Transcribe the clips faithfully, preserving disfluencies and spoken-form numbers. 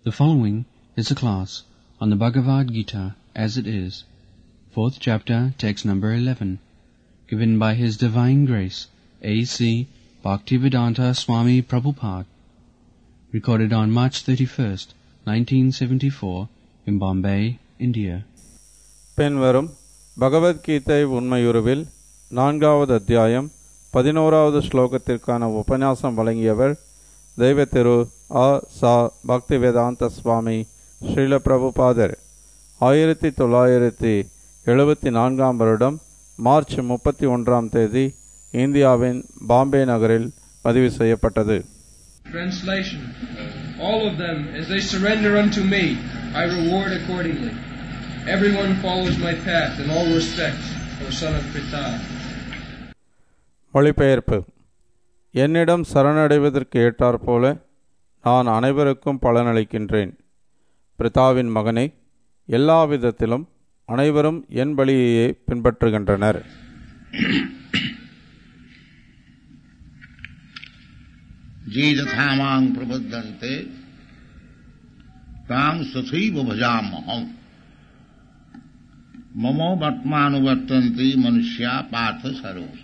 The following is a class on the Bhagavad Gita as it is, fourth chapter, text number eleven, given by His Divine Grace, A C Bhaktivedanta Swami Prabhupada, recorded on March thirty-first, nineteen seventy-four, in Bombay, India. பின்வரும் பகவத்கீதை உண்மையுருவில் நான்காவது அத்தியாயம் பதினோராவது ஸ்லோகத்திற்கான உபன்யாசம் வழங்கியவர் தெய்வ திரு ஆ சா பக்திவேதாந்த சுவாமி ஸ்ரீல பிரபுபாதர். ஆயிரத்தி தொள்ளாயிரத்தி எழுபத்தி நான்காம் வருடம் மார்ச் முப்பத்தி ஒன்றாம் தேதி இந்தியாவின் பாம்பே நகரில் பதிவு செய்யப்பட்டது. Translation. All of them, as they surrender unto me, I reward accordingly. Everyone follows my path in all respects, O son of Pritha. மொழிபெயர்ப்பு. என்னிடம் சரணடைவதற்கு ஏற்றாற்போல நான் அனைவருக்கும் பலனளிக்கின்றேன். பிரித்தாவின் மகனே, எல்லா விதத்திலும் அனைவரும் என் வழியையே பின்பற்றுகின்றனர். ஜீததாமாங் பிரபுத்தந்தே தாம் சசைவ பஜாமஹம் மமோ பத்மானுவர்த்தந்தி மனுஷ்யா பார்த்த Saro's.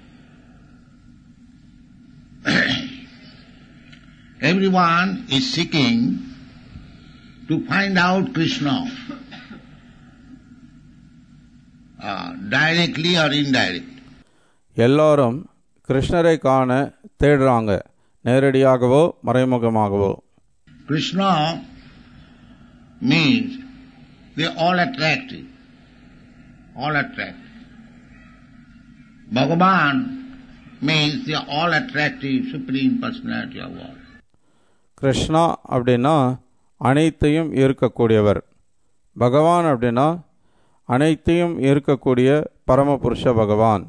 Everyone is seeking to find out Krishna, uh, directly or indirectly. எல்லாரும் கிருஷ்ணரை காண தேடுறாங்க, நேரடியாகவோ மறைமுகமாகவோ. Krishna means they are all attractive, all attractive. Bhagavan means they are all attractive, supreme personality of all. Krishna அப்படின்னா அனைத்தையும் ஈர்க்கக்கூடியவர். பகவான் அப்படின்னா அனைத்தையும் ஈர்க்கக்கூடிய பரமபுருஷ பகவான்.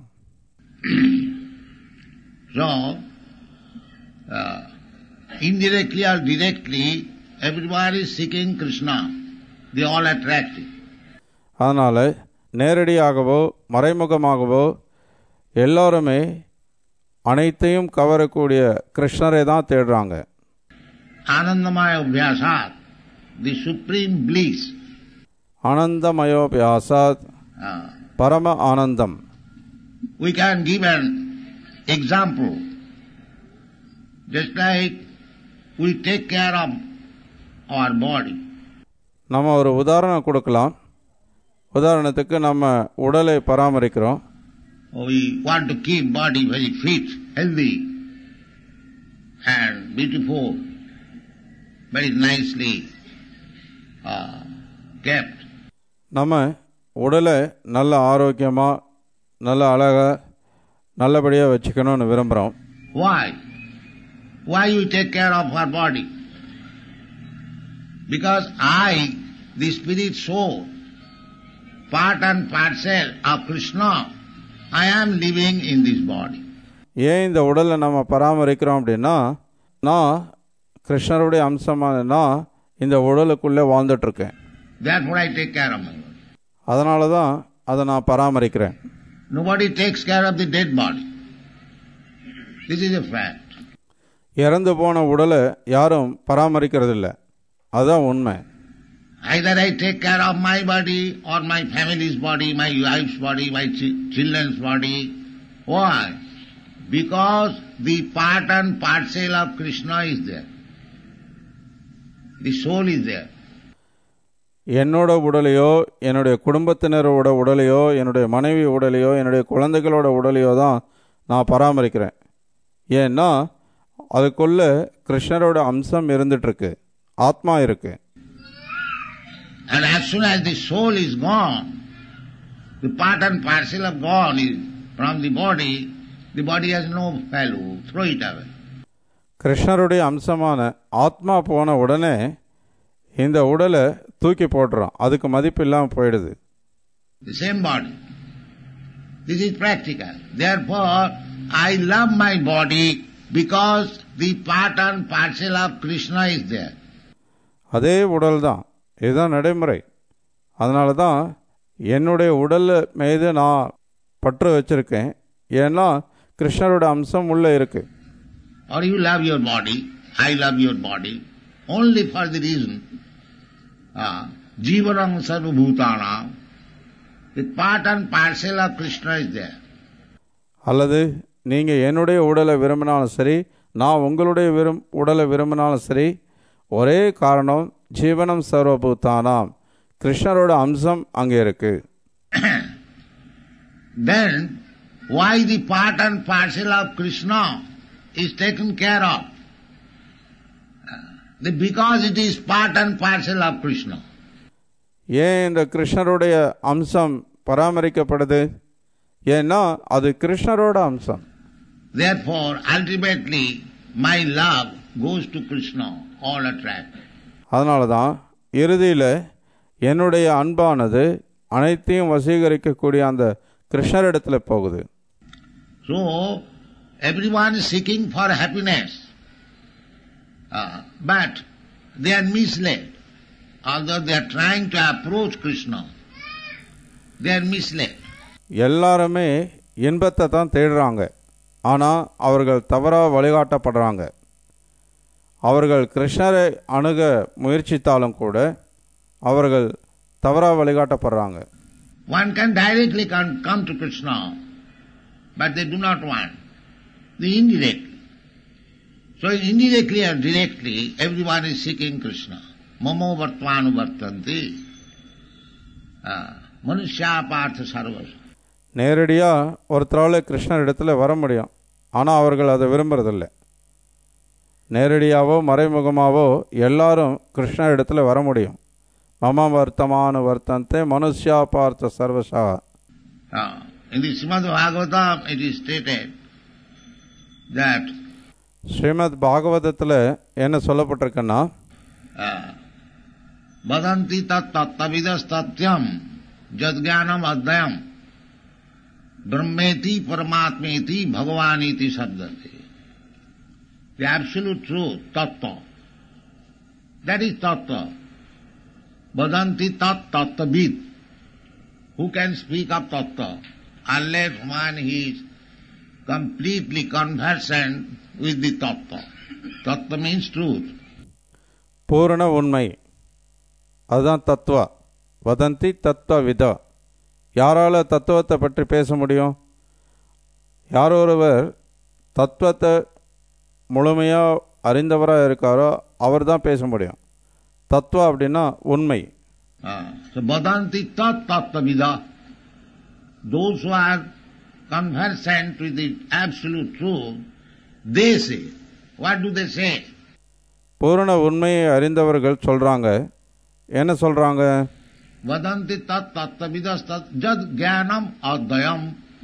So, uh, indirectly or directly, everybody is seeking Krishna. They are all attractive. அதனால நேரடியாகவோ மறைமுகமாகவோ எல்லோருமே அனைத்தையும் கவரக்கூடிய கிருஷ்ணரை தான் தேடுறாங்க. Anandamaya Abhyasat, the supreme bliss. ஆனந்தமயோபியாசாத், பரம ஆனந்தம். We can give an example. Just like we take care of our body. நம்ம ஒரு உதாரணம் கொடுக்கலாம். உதாரணத்துக்கு நம்ம உடலை பராமரிக்கிறோம். We want to keep body very fit, healthy and beautiful, very nicely uh, kept. நம்ம உடலை நல்ல ஆரோக்கியமாக நல்ல அழகாக நல்லபடியாக வச்சுக்கணும்னு விரும்புகிறோம். Why? Why you take care of our body? Because I, the spirit soul, part and parcel of Krishna, I am living in this body. ஏன் இந்த உடலை நம்ம பராமரிக்கிறோம் அப்படின்னா, நான் கிருஷ்ணருடைய அம்சமான நான் இந்த உடலுக்குள்ளே வாழ்ந்துட்டுருக்கேன். Therefore I take care of my body. அதனால தான் அதை நான் பராமரிக்கிறேன். Nobody takes care of the dead body. This is a fact. இறந்து போன உடலை யாரும் பராமரிக்கிறதில்ல, அதுதான் உண்மை. Either I take care of my body or my family's body, my wife's body, my ch- children's body. Why? Because the part and parcel of Krishna is there. The soul is there. என்னோட உடலையோ என்னுடைய குடும்பத்தினரோட உடலையோ என்னுடைய மனைவி உடலையோ என்னுடைய குழந்தைகளோட உடலையோ தான் நான் பராமரிக்கிறேன். ஏன்னா அதுக்குள்ள கிருஷ்ணரோட அம்சம் இருந்துட்டுருக்கு, ஆத்மா இருக்கு. And as soon as the soul is gone, the part and parcel of God is from the body, the body has no value, throw it away. கிருஷ்ணருடைய அம்சமான ஆத்மா போன உடனே இந்த உடலை தூக்கி போடுறோம், அதுக்கு மதிப்பு இல்லாமல் போயிடுது. The same body. This is practical. Therefore, I love my body because the part and parcel of Krishna is there. அதே உடல் தான், இதுதான் நடைமுறை. அதனால தான் என்னுடைய உடல் மீது நான் பற்று வச்சிருக்கேன், ஏன்னா கிருஷ்ணரோட அம்சம் உள்ளே இருக்கு. Or you love your body, I love your body, only for the reason uh, Jivanam Sarvabhutanam, the part and parcel of Krishna is there. அல்லது நீங்கள் என்னுடைய உடலை விரும்பினாலும் சரி, நான் உங்களுடைய விரும் உடலை விரும்பினாலும் சரி, ஒரே காரணம் ஜீவனம் சர்வபூதானாம், கிருஷ்ணரோட அம்சம் அங்கே இருக்கு. Then why the part and parcel of Krishna is taken care of? The, because it is part and parcel of Krishna. ஏன் இந்த கிருஷ்ணருடைய அம்சம் பராமரிக்கப்படுது? ஏன்னா அது கிருஷ்ணரோட அம்சம். Therefore, ultimately, my love goes to Krishna, all attract. அதனால தான் இறுதியில் என்னுடைய அன்பானது அனைத்தையும் வசீகரிக்கக்கூடிய அந்த கிருஷ்ணரிடத்தில் போகுது. So, everyone is seeking for happiness, uh, but they are misled. Although they are trying to approach Krishna, they are misled. எல்லாருமே இன்பத்தை தான் தேடுறாங்க, ஆனால் அவர்கள் தவறாக வழிகாட்டப்படுறாங்க. அவர்கள் கிருஷ்ணரை அணுக முயற்சித்தாலும் கூட அவர்கள் தவறாக வழிகாட்டப்படுறாங்க. One can directly come, come to Krishna, but they do not want. They indirectly. So indirectly or directly, everyone is seeking Krishna. Mamo vartvanu vartanti. Manushya partha sarvasa. நேரடியாக ஒருத்தரால் கிருஷ்ணர் இடத்துல வர முடியும், ஆனால் அவர்கள் அதை விரும்புறதில்லை. நேரடியாவோ மறைமுகமாவோ எல்லாரும் கிருஷ்ணர் இடத்துல வர முடியும். மம வர்த்தமானு வர்த்தந்தே மனுஷ்யா பார்த்த சர்வசா. In the Srimad Bhagavatam it is stated that Srimad பாகவதத்தில் என்ன சொல்லப்பட்டிருக்குன்னா, vadanti tat tattavidas tatyam jadgyanam adhyam brahmeti paramatmeti bhagavaniti sabdati. The absolute truth, tattva. That is tattva. Vadanti tat tattavid. Who can speak of tattva unless one is completely conversant with the tattva. Tattva means truth. பூரண உண்மை, அதுதான் தத்துவா. வதந்தி தத்துவ விதா. யாரால் தத்துவத்தை பற்றி பேச முடியும்? யாரொருவர் தத்துவத்தை முழுமையாக அறிந்தவராக இருக்காரோ அவர் தான் பேச முடியும். தத்துவா அப்படின்னா உண்மை. So vadanti tat tattva vida. Those who are conversant with the absolute truth, they say. What do they say? பூரண உண்மையை அறிந்தவர்கள் சொல்றாங்க. என்ன சொல்றாங்க? Vadanti tat tattva vidas tat jad jnanam adhyam.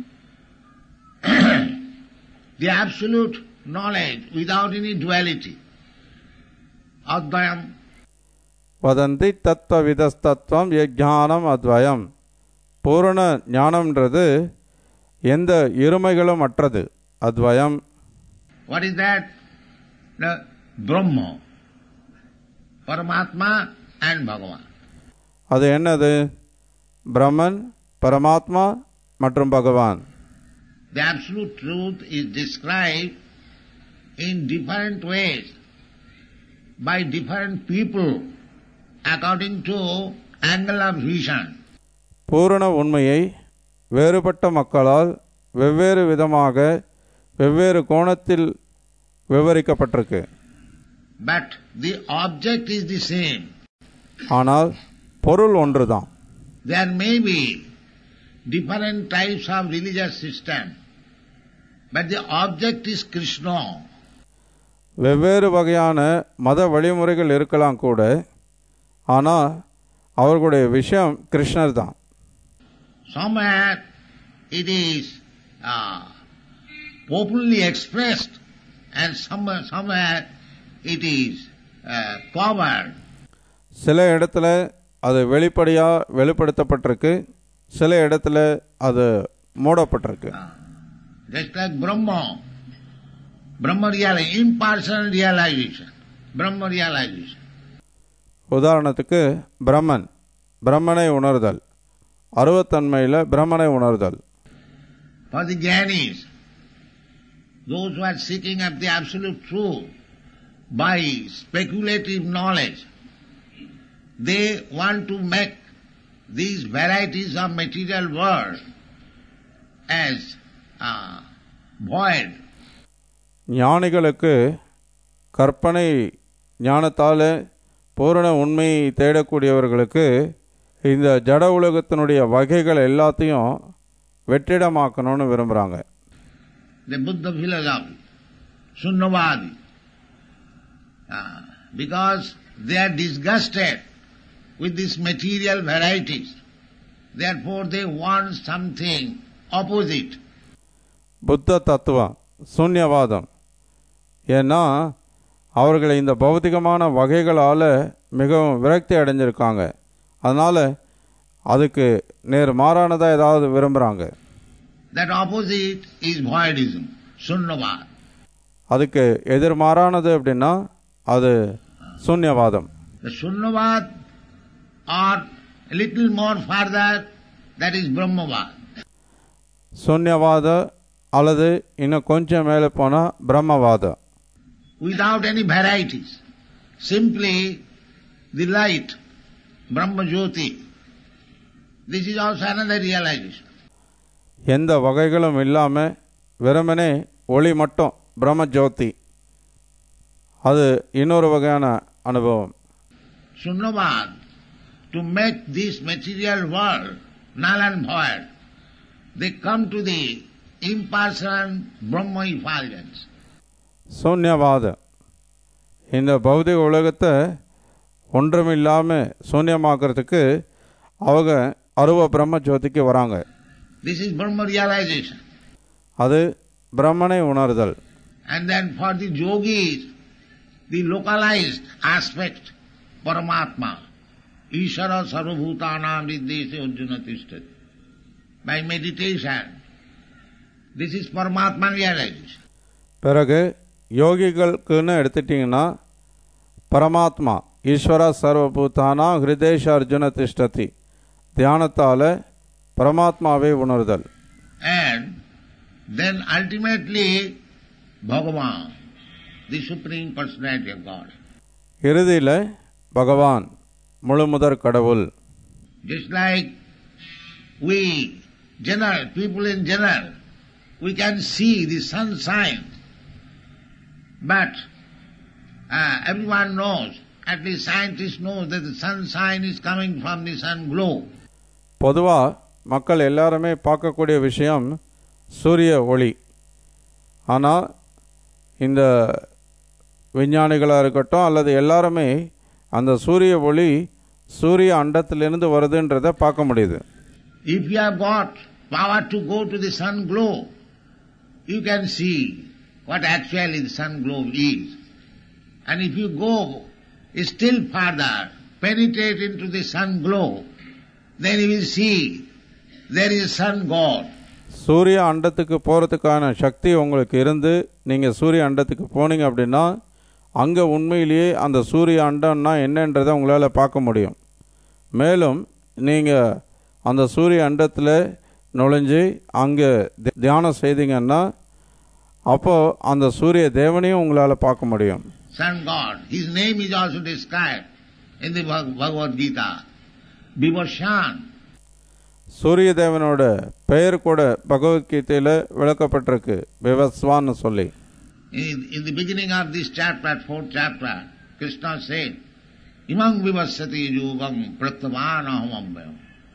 The absolute knowledge without any duality. Adhyam. வதந்தி தத்துவ விதஸ்தத்துவம் யஜானம் அத்வயம். பூரண ஞானம்ன்றது எந்த இருமைகளும் அற்றது, அத்வயம். What is that? The Brahma, Paramatma and Bhagavan. அது என்னது? பிரம்மன், பரமாத்மா மற்றும் பகவான். The absolute truth is described in different ways by different people according to angle of vision. பூரண உண்மையை வேறுபட்ட மக்களால் வெவ்வேறு விதமாக வெவ்வேறு கோணத்தில் விவரிக்கப்பட்டிருக்கு. But the object is the same. ஆனால் பொருள் ஒன்றுதான். There may be different types of religious system, but the object is Krishna. வெவ்வேறு வகையான மத வழிமுறைகள் இருக்கலாம் கூட, ஆனால் அவர்களுடைய விஷயம் கிருஷ்ணர் தான். Somewhere it is uh, popularly expressed and somewhere, somewhere it is uh, covered. சில இடத்துல அது வெளிப்படையாக வெளிப்படுத்தப்பட்டிருக்கு, சில இடத்துல அது மூடப்பட்டிருக்கு. Just like Brahma, Brahma realization, impersonal realization, Brahma realization. உதாரணத்துக்கு பிரம்மன், பிரம்மனை உணர்தல், அருவத்தன்மையில் பிரம்மனை உணர்தல். For the jnanis, those who are seeking of the absolute truth by speculative knowledge, they want to make these varieties of material world as uh, void. ஞானிகளுக்கு கற்பனை ஞானத்தால் பூரண உண்மையை தேடக்கூடியவர்களுக்கு இந்த ஜட உலகத்தினுடைய வகைகள் எல்லாத்தையும் வெற்றிடமாக்கணும்னு விரும்புகிறாங்க. The Buddha philosophy, Sunnavadi, uh, because they are disgusted with these material varieties, therefore they want something opposite. புத்த தத்துவம் சூன்யவாதம். ஏன்னா அவர்கள் இந்த பௌதிகமான வகைகளால் மிகவும் விரக்தி அடைஞ்சிருக்காங்க. அதனால் அதுக்கு நேர் மாறானதாக ஏதாவது விரும்புகிறாங்க. That opposite is voidism, Sunnavad. அதுக்கு எதிர்மாறானது அப்படின்னா அது சூன்யவாதம். The Sunnavad or a little more further, that is Brahmavad. சூன்யவாத அல்லது இன்னும் கொஞ்சம் மேலே போனால் பிரம்மவாத. Without any varieties, simply the light, Brahma Jyoti. This is also another realization. எந்த வகைகளும் இல்லாமல் வெறுமனே ஒளி மட்டும் பிரம்ம ஜோதி, அது இன்னொரு வகையான அனுபவம். Sunnavad, to make this material world null and void, they come to the impersonal Brahma effulgence. சூன்யவாத இந்த பௌதிக உலகத்தை ஒன்றுமில்லாமல் சூன்யமாக்குறதுக்கு அவங்க அருவ பிரம்ம ஜோதிக்கு வராங்க. This is Brahma realization. அது பிரம்மனை உணர்தல். And then for the yogis, the localized aspect, Paramatma, Ishara Sarvabhutanam Riddhese Arjuna Tishtati. By meditation, this is Paramatma realization. பிறகு யோகிகளுக்குன்னு எடுத்துட்டிங்கன்னா பரமாத்மா ஈஸ்வர சர்வபூதானா ஹிருதேஷ அர்ஜுன திஷ்டதி, தியானத்தால் பரமாத்மாவை உணர்தல். And then ultimately Bhagavan, the Supreme Personality of God. இறுதியில் பகவான் முழுமுதற் கடவுள். Just like we, general, people in general, we can see the sunshine, but uh, everyone knows, at least scientists know that the sunshine is coming from the sun glow. பொதுவாக மக்கள் எல்லாருமே பார்க்கக்கூடிய விஷயம் சூரிய ஒளி. ஆனால் இந்த விஞ்ஞானிகளாக இருக்கட்டும் அல்லது எல்லாருமே அந்த சூரிய ஒளி சூரிய அண்டத்திலிருந்து வருதுன்றதை பார்க்க முடியுது. If you have got power to go to the sun glow, you can see what actually the sun glow is. And if you go still further, penetrate into the sun glow, then you will see there is sun god. சூரிய அண்டத்துக்கு போகிறதுக்கான சக்தி உங்களுக்கு இருந்து நீங்கள் சூரிய அண்டத்துக்கு போனீங்க அப்படின்னா அங்கே உண்மையிலேயே அந்த சூரிய அண்டம்னா என்னன்றதை உங்களால் பார்க்க முடியும். மேலும் நீங்கள் அந்த சூரிய அண்டத்தில் நுழைஞ்சு அங்கே தியானம் செய்தீங்கன்னா அப்போது அந்த சூரிய தேவனையும் உங்களால் பார்க்க முடியும். Sun god, his name is also described in the Bhagavad Gita, Vivasvan. சூரிய தேவனோட பெயர் கூட பகவத்கீதையில் விளக்கப்பட்டிருக்கு, விவஸ்வான்னு சொல்லி. In, in the beginning of this chapter, fourth chapter, Krishna said, Imam vivassati yogam pratyavanaham ambayam.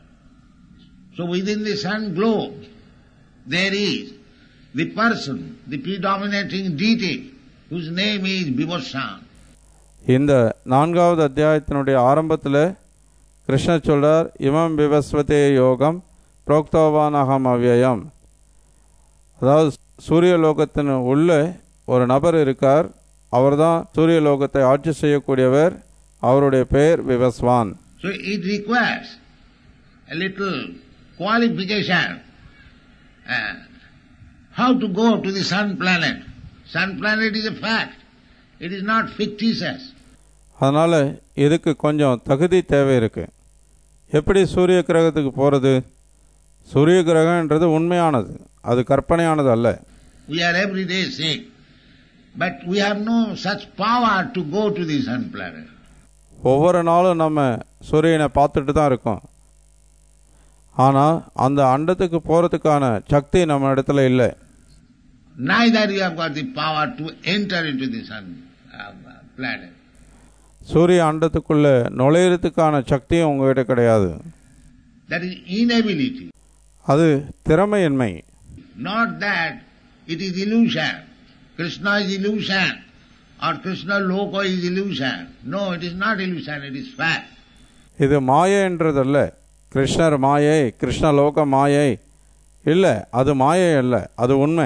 So within the sun globe, there is the person, the predominating deity, whose name is Vivasvan. இந்த நான்காவது அத்தியாயத்தினுடைய ஆரம்பத்தில் கிருஷ்ண சொல்றார், இமம் விவஸ்வதே யோகம் புரோக்தவானகம் அவ்யயம். அதாவது சூரிய லோகத்தின் உள்ளே ஒரு நபர் இருக்கார், அவர் தான் சூரிய லோகத்தை ஆட்சி செய்யக்கூடியவர், அவருடைய பெயர் Vivasvan. So it requires a little qualification. Uh, how to go to the sun planet? Sun planet is a fact. It is not fictitious. அதனால் இதுக்கு கொஞ்சம் தகுதி தேவை இருக்கு. எப்படி சூரிய கிரகத்துக்கு போகிறது? சூரிய கிரகம்ன்றது உண்மையானது, அது கற்பனையானது அல்ல. We are every day sick, but we have no such power to go to the sun planet. ஒவ்வொரு நாளும் நம்ம சூரியனை பார்த்துட்டு தான் இருக்கோம். ஆனால் அந்த அண்டத்துக்கு போகிறதுக்கான சக்தி நம்ம இடத்துல இல்லை. Neither you have got the power to enter into the sun uh, planet. சூரிய அண்டத்துக்குள்ள நுழையிறதுக்கான சக்தியும் உங்ககிட்ட கிடையாது. That is inability. அது திறமையின்மை. Not that it is illusion. Krishna is illusion or Krishna Loka is illusion. No, it is not illusion, it is fact. இது மாயை என்றதல்ல. கிருஷ்ணர் மாயை, கிருஷ்ண லோக மாயை இல்லை, அது மாயை அல்ல, அது உண்மை.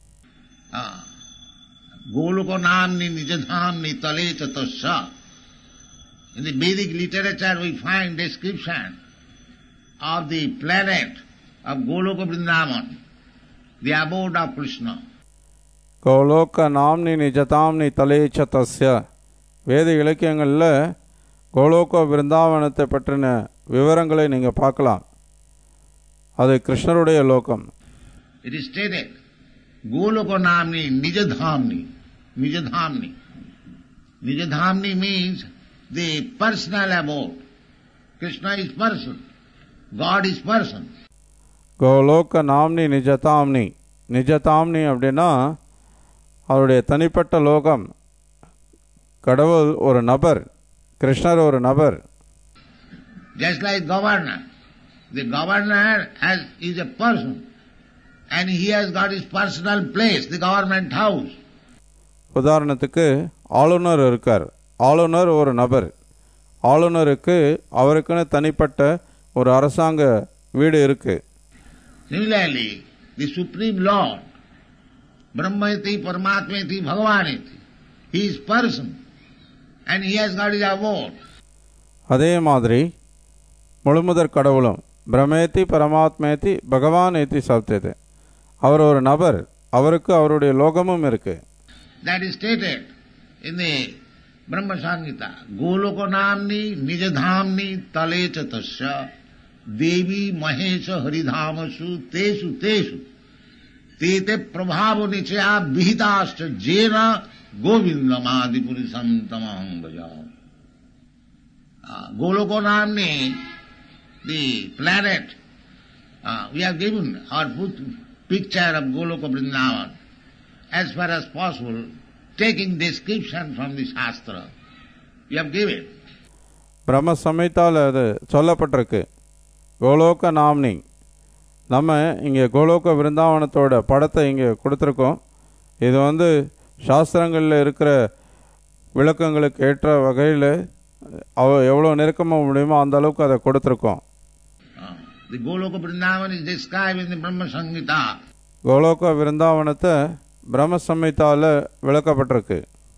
Goloka namni nijadhamni tale chatasya. In the Vedic literature we find description of the planet of Goloka Vrindavan, the abode of Krishna. கோலோக நாம்னி நிஜதாம்னி தலேச்ச தஸ்ய. வேத இலக்கியங்களில் கோலோக விருந்தாவனத்தை பற்றின விவரங்களை நீங்கள் பார்க்கலாம். அது கிருஷ்ணருடைய லோகம். It is stated, Goloka namni nijadhamni. Nijadhamni. Nijadhamni means the personal abode. Krishna is person. God is person. கோலோக நாம்னி நிஜதாம்னி. நிஜதாம்னி அப்படின்னா அவருடைய தனிப்பட்ட லோகம். கடவுள் ஒரு நபர், கிருஷ்ணர் ஒரு நபர். Just like governor. The governor has, is a person and he has got his personal place, the government house. உதாரணத்துக்கு ஆளுநர் இருக்கார். ஆளுநர் ஒரு நபர். ஆளுநருக்கு அவருக்குன்னு தனிப்பட்ட ஒரு அரசாங்க வீடு இருக்கு. Similarly, the Supreme Lord, Brahmayati, Paramatmayati, Bhagavaniti, he is person and he has got his abode. அதே மாதிரி முழுமுதற் கடவுளும் பிரமேதி பரமாத்மேதி பகவான் ஏத்தி சாப்பிட்டது. அவர் ஒரு நபர், அவருக்கு அவருடைய லோகமும் இருக்கு. That is stated in the Brahma Samhita. Goloka namni nijadhamni talecha tasya devi mahesha haridhamasu tesu tesu tete prabhava nichaya vihitascha jena govindamadipurisam tamaham bhajam. Goloka namni, the planet, uh, we have given or put picture of Goloka Vrindavan as far as possible, taking description from the Shastra. We have given. பிரம்ம சம்ஹிதாவில் அது சொல்லப்பட்டிருக்கு. கோலோக நாம்னி. நம்ம இங்கே கோலோக விருந்தாவனத்தோட படத்தை இங்கே கொடுத்துருக்கோம். இது வந்து சாஸ்திரங்களில் இருக்கிற விளக்கங்களுக்கு ஏற்ற வகையில் அவ எவ்வளோ நெருக்கமாக முடியுமோ அந்த அளவுக்கு அதை கொடுத்துருக்கோம். The Goloka Vrindavan is described in the Brahma Samhita. கோலோக விருந்தாவனத்தை பிரம்ம சம்ஹிதாவில் விளக்கப்பட்டிருக்கு.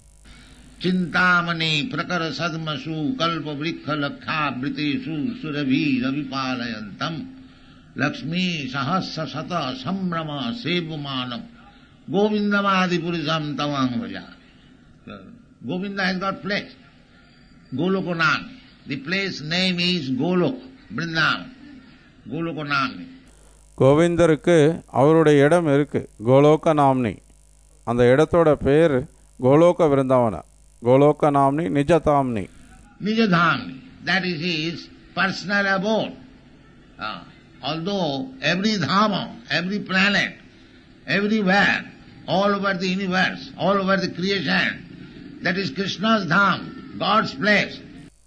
Chintamani prakara sadmasu kalpa vrikha lakha britesu surabhi ravipalayantam lakshmi sahasra sata sambrama sevumanam govindamadi purisam tamang vaja. Govinda has got place. Golokanam. The place name is Golok, Vrindavan. Golokanam. கோவிந்தருக்கு அவருடைய இடம் இருக்கு, கோலோக நாம்னி. அந்த இடத்தோட பேர் கோலோக விருந்தாவன. கோலோக நாம்னி நிஜதாம்னி. Nijadhamni. That is his personal abode. Uh, although every dhama, every planet, everywhere, all over the universe, all over the creation, that is Krishna's dham, God's place.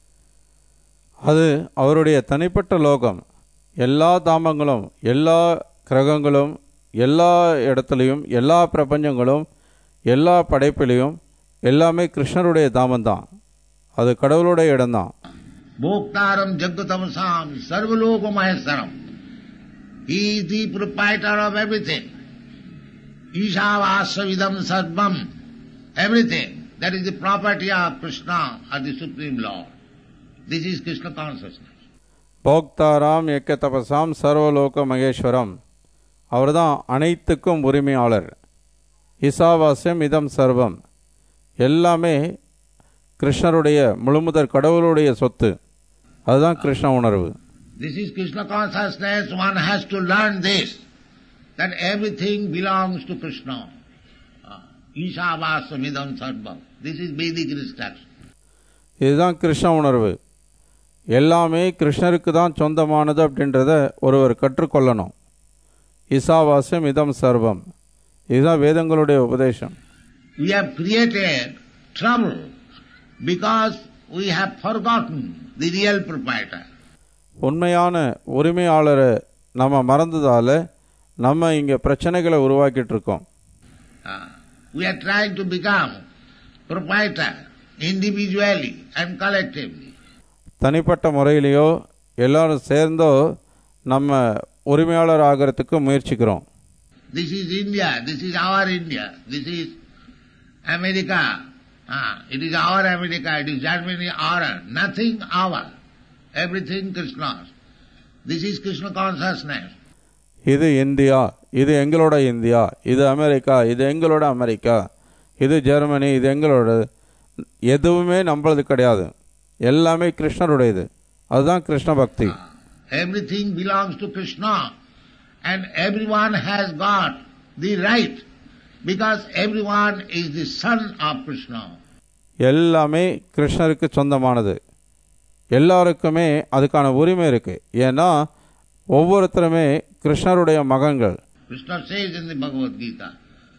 அது அவருடைய தனிப்பட்ட லோகம். எல்லா தாமங்களும், எல்லா கிரகங்களும், எல்லா இடத்துலையும், எல்லா பிரபஞ்சங்களும், எல்லா படைப்பிலையும் எல்லாமே கிருஷ்ணருடைய தாமந்தான். அது கடவுளுடைய இடம்தான். Bhoktaram Jagatamasam Sarvaloko Maheswaram. He is the proprietor of everything. Ishavasyavidam sarvam. Everything. That is the property of Krishna or the Supreme Lord. This is Krishna consciousness. போக்தாராம் ஏக்க தபசாம் சர்வலோக மகேஸ்வரம். அவர்தான் அனைத்துக்கும் உரிமையாளர். இசாவாஸ்யம் இதம் சர்வம். எல்லாமே கிருஷ்ணருடைய முழுமுதற் கடவுளுடைய சொத்து. அதுதான் கிருஷ்ண உணர்வு. This is Krishna consciousness. One has to learn this, that everything belongs to Krishna. Ishavasya idam sarvam. This is Vedic instruction. இதுதான் கிருஷ்ண உணர்வு. எல்லாமே கிருஷ்ணருக்கு தான் சொந்தமானது அப்படின்றத ஒருவர் கற்றுக்கொள்ளணும். ஈசாவாஸ்யம் இதம் சர்வம், இதுதான் வேதங்களுடைய உபதேசம். We have created trouble because we have forgotten the real proprietor. உண்மையான உரிமையாளரை நம்ம மறந்ததால நம்ம இங்கே பிரச்சனைகளை உருவாக்கிட்டு இருக்கோம். Uh, we are trying to become proprietor individually and collectively. தனிப்பட்ட முறையிலேயோ எல்லாரும் சேர்ந்தோ நம்ம உரிமையாளர் ஆகிறதுக்கு முயற்சிக்கிறோம். This is India, this is our India, this is America, ah, it is our America, it is Germany, our, nothing our, everything Krishna's. This is Krishna consciousness. இது India, இது எங்களோட India, இது அமெரிக்கா, இது எங்களோட அமெரிக்கா, இது Germany, இது எங்களோட, எதுவுமே நம்மளது கிடையாது, எல்லாமே கிருஷ்ணருடையது. அதுதான் கிருஷ்ண பக்தி. Everything belongs to Krishna and everyone has got the right because everyone is the son of Krishna. எல்லாமே கிருஷ்ணருக்கு சொந்தமானது, எல்லாருக்குமே அதுக்கான உரிமை இருக்கு. ஏன்னா ஒவ்வொருத்தருமே கிருஷ்ணருடைய மகன்கள். Krishna says in the Bhagavad Gita,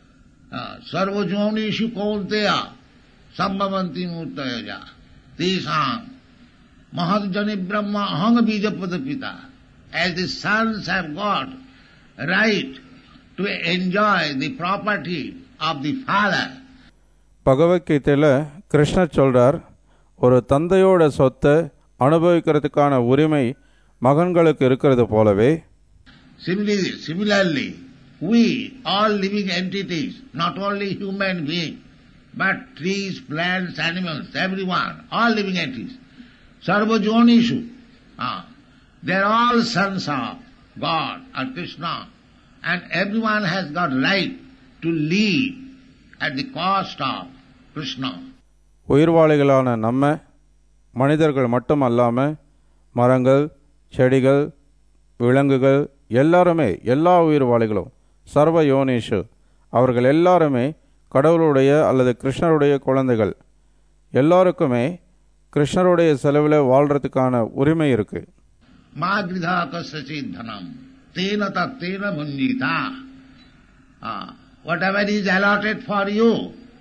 Sarvajonishu kaunteya sambhavanti murtayaja tesam mahadjani brahma ahang bijapada pita. As the sons have got right to enjoy the property of the father. பகவத்கீதையில் கிருஷ்ணர் சொல்றார், ஒரு தந்தையோட சொத்தை அனுபவிக்கிறதுக்கான உரிமை மகன்களுக்கு இருக்கிறது போலவே, Similarly, similarly, we, all living entities, not only human beings, but trees, plants, animals, everyone, all living entities, Sarvajonishu, ah, they are all sons of God or Krishna, and everyone has got right to live at the cost of Krishna. உயிர்வாளிகளான நம்ம மனிதர்கள் மட்டும் அல்லாமல் மரங்கள், செடிகள், விலங்குகள் எல்லாருமே, எல்லா உயிர்வாளிகளும் சர்வ யோனிஷு, அவர்கள் எல்லாருமே கடவுளுடைய அல்லது கிருஷ்ணருடைய குழந்தைகள். எல்லாருக்குமே கிருஷ்ணருடைய செலவில் வாழ்றதுக்கான உரிமை இருக்கு. Magridha kasachid dhanam tena tattena bhunjita. Whatever is allotted for you,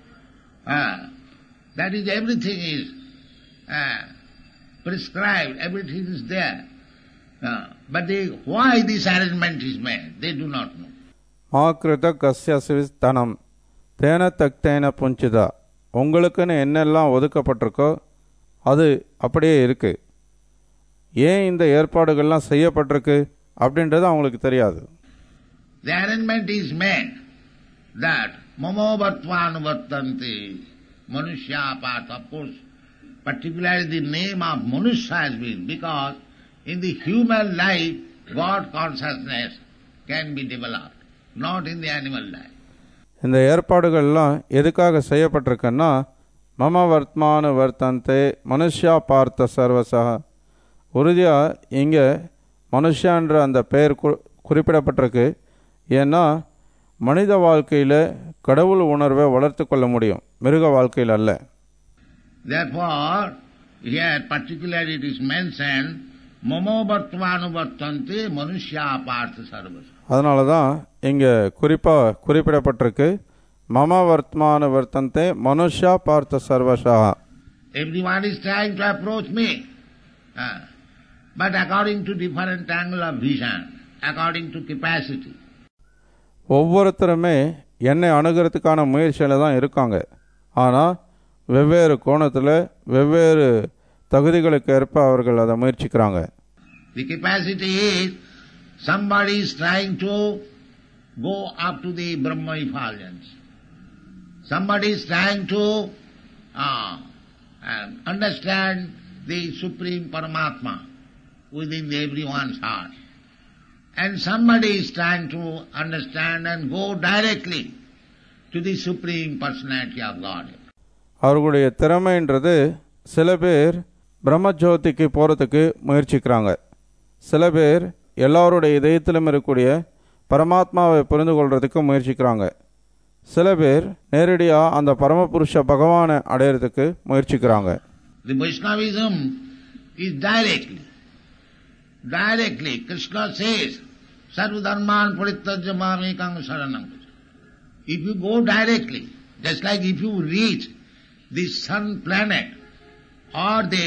uh, that is everything is uh, prescribed, everything is there. Uh, but they, why this arrangement is made, they do not know. மாக்ருத கஸ்யசிவிஸ் தனம் தேன தக்தேன புஞ்சிதா. உங்களுக்குன்னு என்னெல்லாம் ஒதுக்கப்பட்டிருக்கோ அது அப்படியே இருக்கு. ஏன் இந்த ஏற்பாடுகள்லாம் செய்யப்பட்டிருக்கு அப்படின்றது அவங்களுக்கு தெரியாது. The arrangement is made that mamo vatvanuvartanti manushya path. Of course, particularly the name of Manusha has been because in the human life God consciousness can be developed, not in the animal life. இந்த ஏற்பாடுகள்லாம் எதுக்காக செய்யப்பட்டிருக்குன்னா, மம வர்த்மானு வர்த்தந்தே மனுஷ்யா பார்த்த சர்வசா. உறுதியாக இங்கே மனுஷான்ற அந்த பெயர் கு குறிப்பிடப்பட்டிருக்கு. ஏன்னா மனித வாழ்க்கையில் கடவுள் உணர்வை வளர்த்து கொள்ள முடியும், மிருக வாழ்க்கையில் அல்ல. Therefore, here particularly it is mentioned, mamo vartmanuvartante manushya partha sarvasa. அதனால தான் இங்கே குறிப்பாக குறிப்பிடப்பட்டிருக்கு, மம வர்த்மானு வர்த்தந்தே மனுஷ்யா பார்த்த சர்வசா. Everyone is trying to approach me, uh, but according to different angle of vision, according to capacity. ஒவ்வொருத்தருமே என்னை அணுகிறதுக்கான முயற்சியில் தான் இருக்காங்க. ஆனால் வெவ்வேறு கோணத்தில் வெவ்வேறு தகுதிகளுக்கு ஏற்ப அவர்கள் அதை முயற்சிக்கிறாங்க. The capacity is somebody is trying to go up to the Brahma effulgence. Somebody is trying to uh, uh, understand the Supreme Paramatma within everyone's heart. And somebody is trying to understand and go directly to the Supreme Personality of God. அவர்களுடைய திறமைன்றது, சில பேர் பிரம்மஜோதிக்கு போகிறதுக்கு முயற்சிக்கிறாங்க, சில பேர் எல்லாருடைய இதயத்திலும் இருக்கக்கூடிய பரமாத்மாவை புரிந்து கொள்றதுக்கு முயற்சிக்கிறாங்க, சில பேர் நேரடியாக அந்த பரமபுருஷ பகவானை அடையிறதுக்கு முயற்சிக்கிறாங்க. The Vaishnavism is directly. Directly, Krishna says, Sarvadharman parittajya mamekam saranam. If you go directly, just like if you reach the sun planet or the,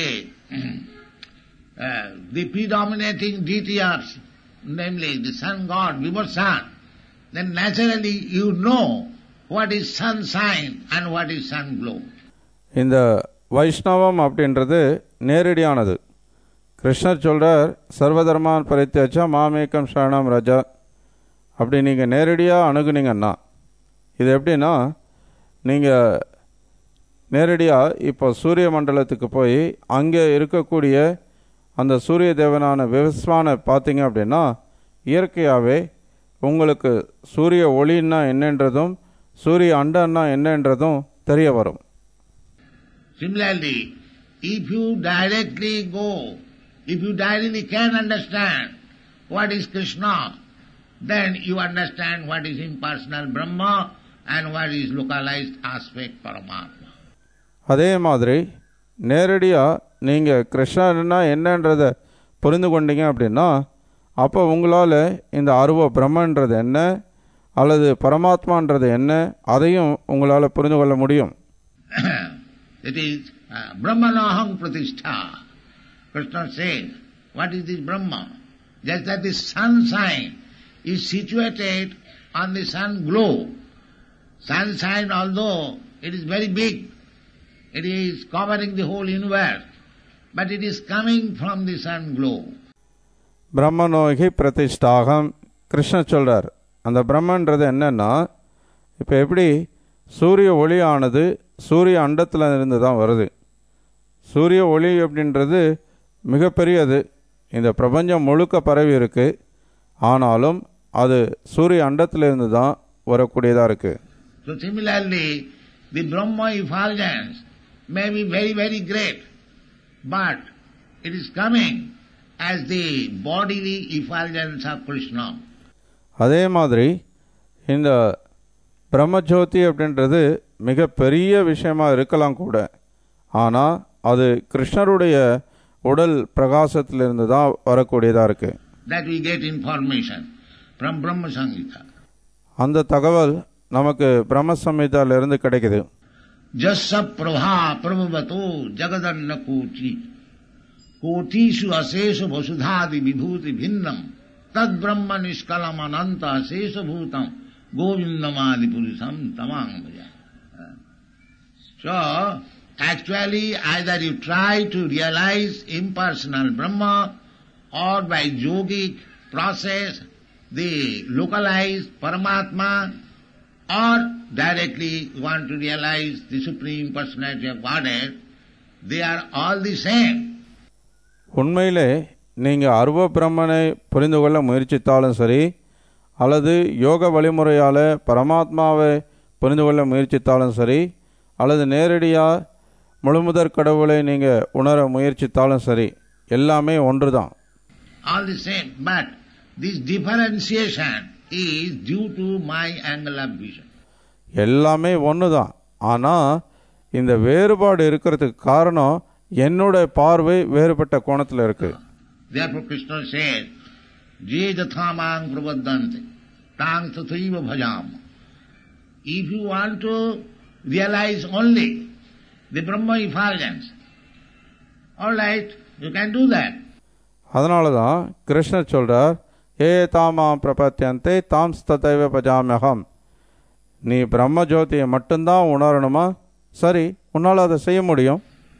uh, the predominating deity of, namely the sun god, Vibhasan, then naturally you know what is sun sign and what is sun glow. இந்த வைஷ்ணவம் அப்படின்றது நேரடியானது. கிருஷ்ணர் சொல்கிறார், சர்வதர்மான் பரித்யஜ்ய மாமேகம் சரணம் ரஜா. அப்படி நீங்கள் நேரடியாக அணுகுனீங்கன்னா, இது எப்படின்னா, நீங்கள் நேரடியாக இப்போ சூரிய மண்டலத்துக்கு போய் அங்கே இருக்கக்கூடிய அந்த சூரிய தேவனான விவஸ்வானை பார்த்தீங்க அப்படின்னா, இயற்கையாகவே உங்களுக்கு சூரிய ஒளின்னா என்னன்றதும் சூரிய அண்டன்னா என்னன்றதும் தெரிய வரும். Similarly, if you directly go, if you directly can understand what is Krishna, then you understand what is impersonal Brahma and what is localized aspect Paramatma. அதே மாதிரி நேரடியாக நீங்கள் கிருஷ்ணர்னா என்னன்றதை புரிந்து கொண்டீங்க அப்படின்னா, அப்போ உங்களால் இந்த அருவ பிரம்மன்றது என்ன அல்லது பரமாத்மான்றது என்ன அதையும் உங்களால் புரிந்து கொள்ள முடியும். It is uh, Brahmanaham pratishtha. Krishna says, what is this Brahma? Just that the sun sign is situated on the sun glow. Sun sign, although it is very big, it is covering the whole universe, but it is coming from the sun glow. பிரம்மனோகி பிரதிஷ்டாகம் Krishna சொல்கிறார். அந்த பிரம்மன்றது என்னன்னா, இப்போ எப்படி சூரிய ஒளியானது சூரிய அண்டத்தில் இருந்து தான் வருது. சூரிய ஒளி அப்படின்றது மிகப்பெரியது, இந்த பிரபஞ்சம் முழுக்க பரவி இருக்கு. ஆனாலும் அது சூரிய அண்டத்திலிருந்து தான் வரக்கூடியதாக இருக்கு. So similarly, the Brahma effulgence may be very, very great, but it is coming as the bodily effulgence of Krishna. அதே மாதிரி இந்த பிரம்மஜோதி அப்படின்றது மிக பெரிய விஷயமா இருக்கலாம் கூட, ஆனால் அது கிருஷ்ணருடைய உடல் பிரகாசத்திலிருந்து தான் வரக்கூடியதாக இருக்கு. That we get information from Brahma Samhita. அந்த தகவல் நமக்கு பிரம்ம சம்ஹிதாவிலிருந்து கிடைக்குது. Jassa prabha prabhavato jagadanna koti kotishu asesha vasudhadi vibhuti bhinnam tad brahma niskalam ananta asesha bhutam govindamadi purusam tamang bhaja. So, actually either you try to realize impersonal Brahma or by yogic process the localized Paramatma, or directly want to realize the Supreme Personality of Godhead, they are all the same. உண்மையிலே நீங்கள் அருவ பிரம்மனை புரிந்து கொள்ள முயற்சித்தாலும் சரி, அல்லது யோக வழிமுறையால் பரமாத்மாவை புரிந்து கொள்ள முயற்சித்தாலும் சரி, அல்லது நேரடியாக முழுமுதற் கடவுளை நீங்கள் உணர முயற்சித்தாலும் சரி, எல்லாமே ஒன்று தான். All the same, but this differentiation is due to my angle of vision. எல்லாமே ஒன்று தான், ஆனால் இந்த வேறுபாடு இருக்கிறதுக்கு காரணம் என்னோட பார்வை வேறுபட்ட கோணத்தில் இருக்கு. Therefore Krishna says, Je jathamang prabhaddante tang tathaiva bhajam. If you want to realize only the Brahma effulgence, all right, you can do that. அதனால தான் கிருஷ்ணர் சொல்றார், ஏ தாமாம் பிரபத்தியந்தே தாம் ததைவ பஜாமியகம். நீ பிரம்ம ஜோதியை மட்டும்தான் உணரணுமா? சரி, உன்னால் அதை செய்ய முடியும்.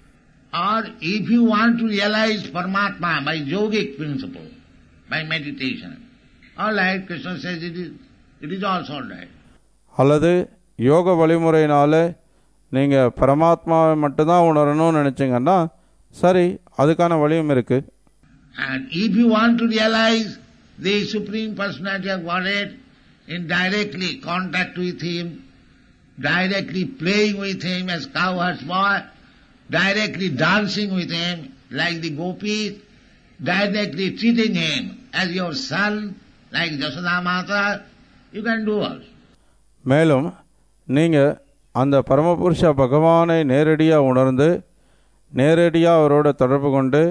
Or if you want to realize Paramatma by yogic principle, by meditation, all right, Krishna says it is, it is also all right. அல்லது யோக வழிமுறையினால நீங்கள் பரமாத்மாவை மட்டும்தான் உணரணும்னு நினச்சிங்கன்னா சரி, அதுக்கான வழியும் இருக்கு. And if you want to realize the Supreme Personality of Godhead in directly contact with Him, directly playing with Him as cowherd's boy, directly dancing with Him like the gopis, directly treating Him as your son like Jasoda Mata, you can do also. மேலும் நீங்கள் அந்த பரமபுருஷ பகவானை நேரடியாக உணர்ந்து நேரடியாக அவரோட தொடர்பு கொண்டு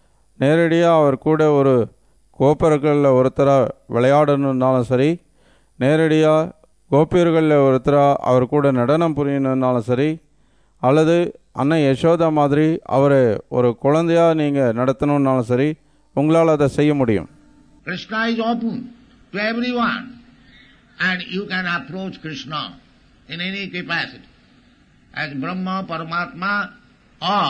நேரடியாக அவர் கூட ஒரு கோப்பர்களில் ஒருத்தராக விளையாடணுன்னாலும் சரி, நேரடியாக கோபியர்களில் ஒருத்தராக அவர் கூட நடனம் புரியணுன்னாலும் சரி, அல்லது அன்னை யசோதா மாதிரி அவரை ஒரு குழந்தையாக நீங்கள் நடத்தணுன்னாலும் சரி, உங்களால் அதை செய்ய முடியும். Krishna is open to everyone and you can approach Krishna in any capacity as Brahma, Paramatma or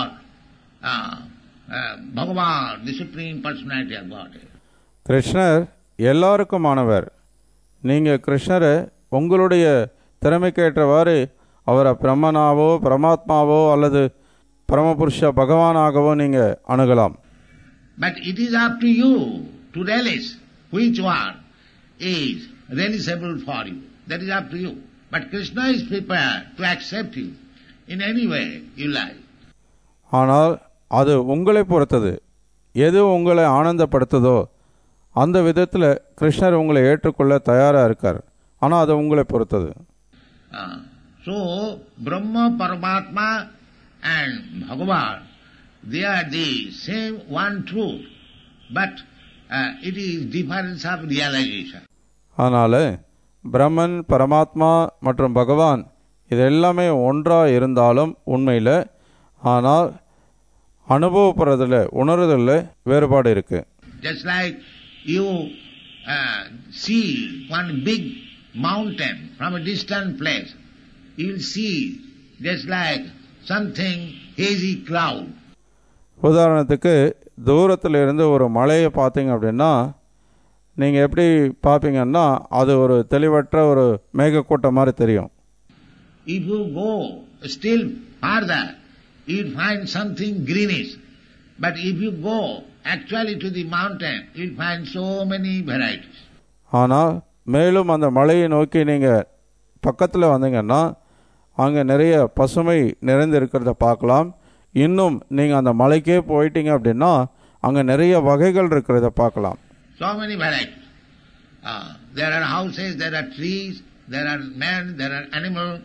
uh, uh, Bhagavan, the Supreme Personality of Godhead. கிருஷ்ணர் எல்லாருக்குமானவர். நீங்கள் கிருஷ்ணரை உங்களுடைய திறமைக்கேற்றவாறு அவரை பிரம்மனாவோ பரமாத்மாவோ அல்லது பரமபுருஷ பகவானாகவோ நீங்கள் அணுகலாம். But it is up to you to relish which one is relishable for you. That is up to you. But Krishna is prepared to accept you in any way you like. ஆனால் அது உங்களை பொறுத்தது. எது உங்களை ஆனந்தப்படுத்துதோ அந்த விதத்தில் கிருஷ்ணர் உங்களை ஏற்றுக்கொள்ள தயாராக இருக்கார். ஆனால் அது உங்களை பொறுத்தது. Uh, so, Brahma, Paramatma and Bhagavan, they are the same one truth, but uh, it is difference of realization. அதனால் பிரம்மன், பரமாத்மா மற்றும் பகவான் இது எல்லாமே ஒன்றாக இருந்தாலும் உண்மையில், ஆனால் அனுபவப்படுறதில் உணர்றதில் வேறுபாடு இருக்குது. Just like you uh, see one big mountain from a distant place, you will see just like something hazy cloud. உதாரணத்துக்கு தூரத்தில் இருந்து ஒரு மலையை பார்த்தீங்க அப்படின்னா நீங்கள் எப்படி பார்ப்பீங்கன்னா அது ஒரு தெளிவற்ற ஒரு மேகக்கூட்டம் மாதிரி தெரியும். If you go still farther, you will find something greenish. But if you go actually to the mountain, you will find so many varieties. ஆனால் மேலும் அந்த மலையை நோக்கி நீங்கள் பக்கத்தில் வந்தீங்கன்னா அங்கே நிறைய பசுமை நிறைந்து இருக்கிறத பார்க்கலாம். இன்னும் நீங்கள் அந்த மலைக்கே போயிட்டீங்க அப்படின்னா அங்கே நிறைய வகைகள் இருக்கிறத பார்க்கலாம். So many varieties. Uh, there are houses, there are trees, there are men, there are animals.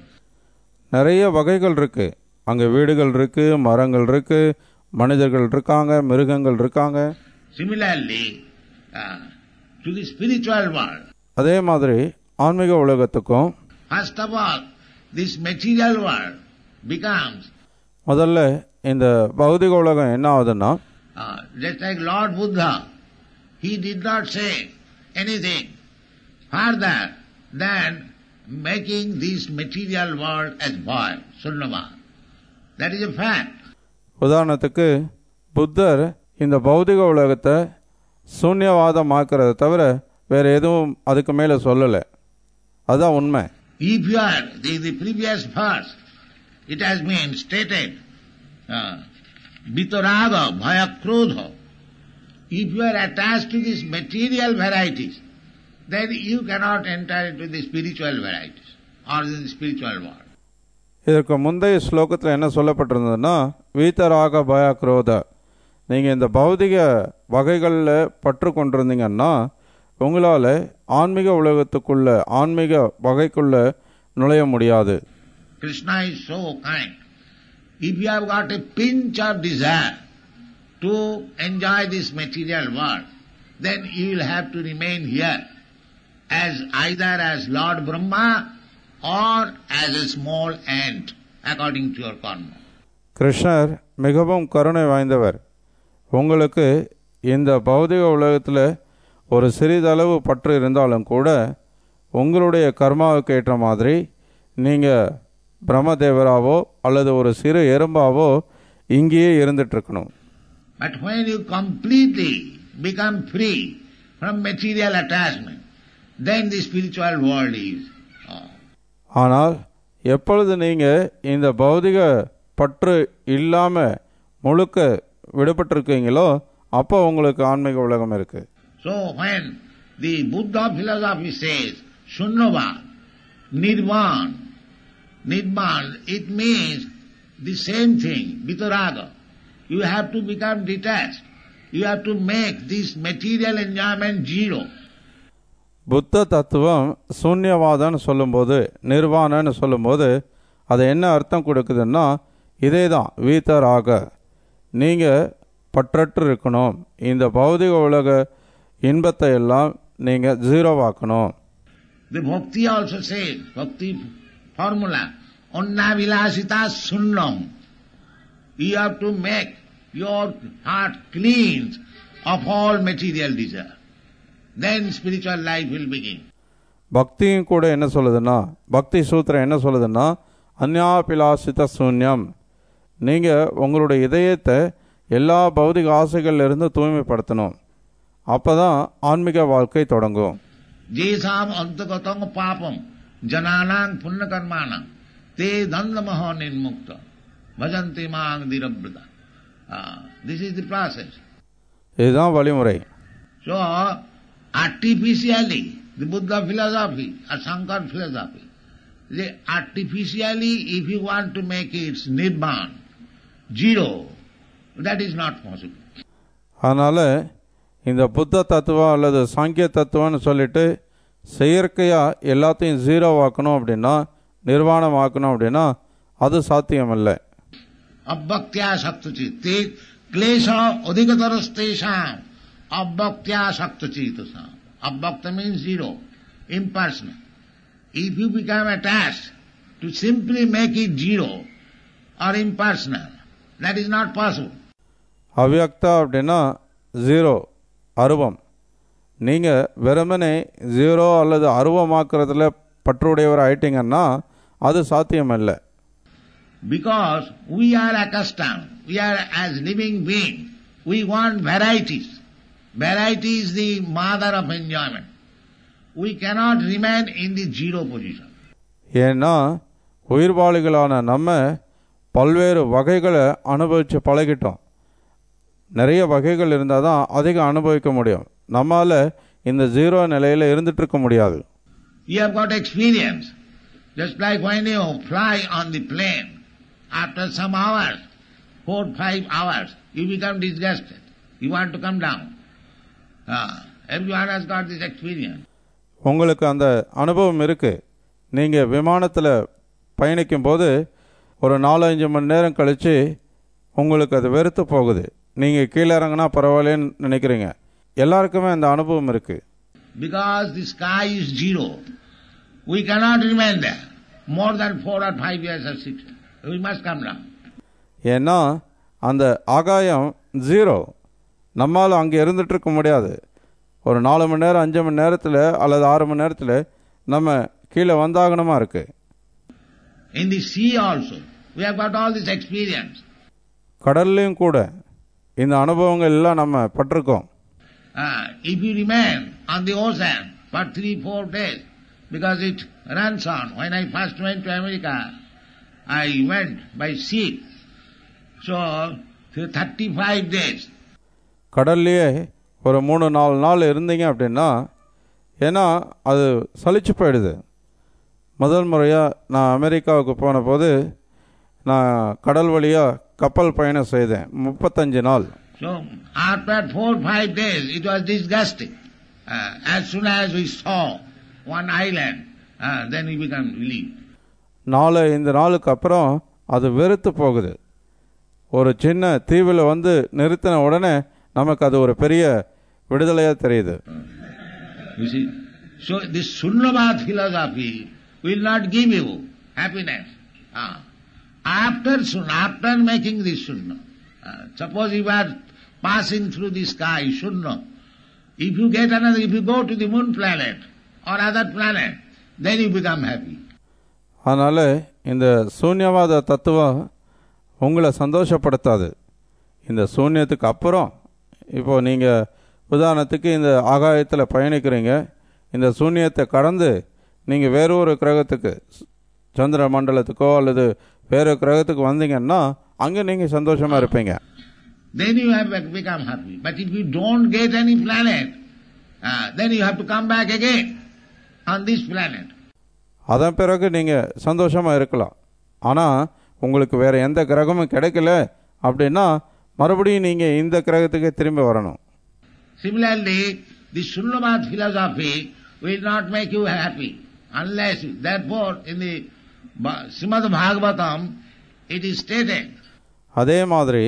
நிறைய வகைகள் இருக்கு. அங்கே வீடுகள் இருக்கு, மரங்கள் இருக்கு, மனிதர்கள் இருக்காங்க, மிருகங்கள் இருக்காங்க. Similarly, uh, to the spiritual world. அதே மாதிரி ஆன்மீக உலகத்துக்கும் First of all, this material world becomes முதல்ல இந்த பௌதிக உலகம் என்ன ஆகுதுன்னா, uh, just like Lord Buddha, he did not say anything further than making this material world as void, sunnava. That is a fact. உதாரணத்துக்கு புத்தர் இந்த பௌதிக உலகத்தை சூன்யவாதமாக்குறத தவிர வேற எதுவும் அதுக்கு மேலே சொல்லலை. அதுதான் உண்மை. If you are, in the previous verse, it has been stated, uh, vitaraga, bhaya, krodha. If you are attached to these material varieties, then you cannot enter into the spiritual varieties or in the spiritual world. இதற்கு முந்தைய ஸ்லோகத்தில் என்ன சொல்லப்பட்டிருந்ததுன்னா, வீத்தராக பய குரோத, நீங்கள் இந்த பௌதிக வகைகளில் பற்று கொண்டிருந்தீங்கன்னா உங்களால் ஆன்மீக உலகத்துக்குள்ள ஆன்மீக வகைக்குள்ள நுழைய முடியாது. Krishna is so kind. If you have got a pinch of desire to enjoy this material world, then you will have to remain here as either as Lord Brahma or as a small ant according to your karma. கிருஷ்ணர் மிகவும் கருணை வாய்ந்தவர். உங்களுக்கு இந்த பௌதிக உலகத்தில் ஒரு சிறிதளவு பற்று இருந்தாலும் கூட உங்களுடைய கர்மாவுக்கு ஏற்ற மாதிரி நீங்கள் பிரம்மதேவராவோ அல்லது ஒரு சிறு எறும்பாவோ இங்கேயே இருந்துட்டு இருக்கணும். But when you completely become free from material attachment, then the spiritual world is. ஆனால் எப்பொழுது நீங்கள் இந்த பௌதிக பற்று இல்லாமல் முழுக்க விடுபட்டிருக்கீங்களோ அப்போ உங்களுக்கு ஆன்மீக உலகம் இருக்கு. So when the Buddha philosophy says Shunyava, Nirvan, Nirvan, it means the same thing, Vitaraga. You have to become detached. You have to make this material enjoyment zero. புத்த தத்துவம் சூன்யவாதம்னு சொல்லும்போது, நிர்வாணன்னு சொல்லும்போது அது என்ன அர்த்தம் கொடுக்குதுன்னா இதே தான் வீத்தராக. நீங்கள் பற்றற்று இருக்கணும். இந்த பௌதிக உலக இன்பத்தை எல்லாம் நீங்கள் ஜீரோவாக்கணும். The Bhakti also says, Bhakti formula, Onna vilasita sunnam. You have to make your heart clean of all material desire. Then spiritual life will begin. பக்தியும் கூட என்ன சொல்லுதுன்னா, பக்தி சூத்திரம் என்ன சொல்லுதுன்னா, அந்யாபிலாசித சூன்யம். நீங்கள் உங்களுடைய இதயத்தை எல்லா பௌதிக ஆசைகளிலிருந்து தூய்மைப்படுத்தணும். அப்போ தான் ஆன்மீக வாழ்க்கை தொடங்கும். ஜேசாம் அந்தகதம் பாபம் ஜனானாங் புண்ணிய கர்மானாங் தே தந்தமஹ நின்முக்த பஜந்தி மாங் திரப்ரதா. This is the process. இதுதான் வழிமுறை. So artificially the Buddha philosophy or Shankar philosophy, they artificially, if you want to make it nirvana, zero, that is not possible. அதனால் இந்த புத்த தத்துவம் அல்லது சாங்கிய தத்துவம்னு சொல்லிட்டு செயற்கையாக எல்லாத்தையும் ஜீரோ ஆக்கணும் அப்படின்னா, நிர்வாணம் ஆக்கணும் அப்படின்னா அது சாத்தியமில்லை. அபக்தியா சக்தி தே கிளேஷா அதிகதரஸ்தேஷாம் அபக்தியா சக்தி தசாம். Abhakta means zero, impersonal. If you become attached to simply make it zero or impersonal, that is not possible. அவ்யக்தா அப்படின்னா ஜீரோ, அருவம். நீங்கள் வெறுமனே ஜீரோ அல்லது அருவமாக்குறதுல பற்றுடையவர் ஆயிட்டீங்கன்னா அது சாத்தியமில்லை. Because we are accustomed, we are as living beings, we want varieties. Variety is the mother of enjoyment. We cannot remain in the zero position. ஏன்னா உயிர்வாளிகளான நம்ம பல்வேறு வகைகளை அனுபவித்து பழகிட்டோம். நிறைய வகைகள் இருந்தால் தான் அதிகம் அனுபவிக்க முடியும். நம்மால் இந்த ஜீரோ நிலையில் இருந்துட்டு இருக்க முடியாது. You have got experience. Just like when you fly on the plane, after some hours, four, five hours, you become disgusted. You want to come down. Ah, everyone has got this experience. உங்களுக்கு அந்த அனுபவம் இருக்குது. நீங்கள் விமானத்தில் பயணிக்கும் போது ஒரு நாலு அஞ்சு மணி நேரம் கழித்து உங்களுக்கு அது வெறுத்து போகுது. நீங்கள் கீழே இறங்கினா பரவாயில்லன்னு நினைக்கிறீங்க. எல்லாருக்குமே அந்த அனுபவம் இருக்குது. Because the sky is zero, we cannot remain there more than four or five years or six. We must come down. ஏன்னா அந்த ஆகாயம் ஜீரோ, நம்மால் அங்கே இருந்துட்டு இருக்க முடியாது. ஒரு நாலு மணி நேரம் அஞ்சு மணி நேரத்தில் அல்லது ஆறு மணி நேரத்தில் நம்ம கீழே வந்தாகணுமா இருக்கு. In the sea also, we have got all this experience. கடல்லையும் கூட இந்த அனுபவங்கள் எல்லாம் நம்ம பட்டிருக்கோம். Uh, if you remain on the ocean for three, four days, because it runs on. When I first went to America, I went by sea. So, thirty-five days. கடல்லையே ஒரு மூணு நாலு நாள் இருந்தீங்க அப்படின்னா, ஏன்னா அது சலிச்சு போயிடுது. முதல் முறையாக நான் அமெரிக்காவுக்கு போன போது நான் கடல் வழியாக கப்பல் பயணம் செய்தேன். முப்பத்தஞ்சு நாள். So after four five days it was disgusting. Uh, as soon as we saw one island, uh, then we become relieved. நாலு இந்த நாளுக்கு அப்புறம் அது வெறுத்து போகுது. ஒரு சின்ன தீவில் வந்து நிறுத்தின உடனே நமக்கு அது ஒரு பெரிய விடுதலையாக தெரியுது. You see, so this Sunnavad philosophy will not give you happiness. Uh, after after making this Sunnah, uh, suppose you are passing through the sky, Sunnah. If you get another, if you go to the moon planet or other planet, then you become happy. அதனால் இந்த சூன்யவாத தத்துவம் உங்களை சந்தோஷப்படுத்தாது. இந்த சூன்யத்துக்கு அப்புறம் இப்போது நீங்கள் உதாரணத்துக்கு இந்த ஆகாயத்தில் பயணிக்கிறீங்க. இந்த சூன்யத்தை கடந்து நீங்கள் வேறு ஒரு கிரகத்துக்கு, சந்திர மண்டலத்துக்கோ அல்லது வேறு கிரகத்துக்கு வந்தீங்கன்னா அங்கே நீங்கள் சந்தோஷமாக இருப்பீங்க. Then you have become happy. But if you don't get any planet, uh, then you have to come back again on this planet. அதன் பிறகு நீங்கள் சந்தோஷமாக இருக்கலாம். ஆனால் உங்களுக்கு வேறு எந்த கிரகமும் கிடைக்கல அப்படின்னா மறுபடியும் நீங்கள் இந்த கிரகத்துக்கு திரும்பி வரணும். Similarly, the Sunnavad philosophy will not make you happy unless, therefore, in the Srimad Bhagavatam, it is stated. அதே மாதிரி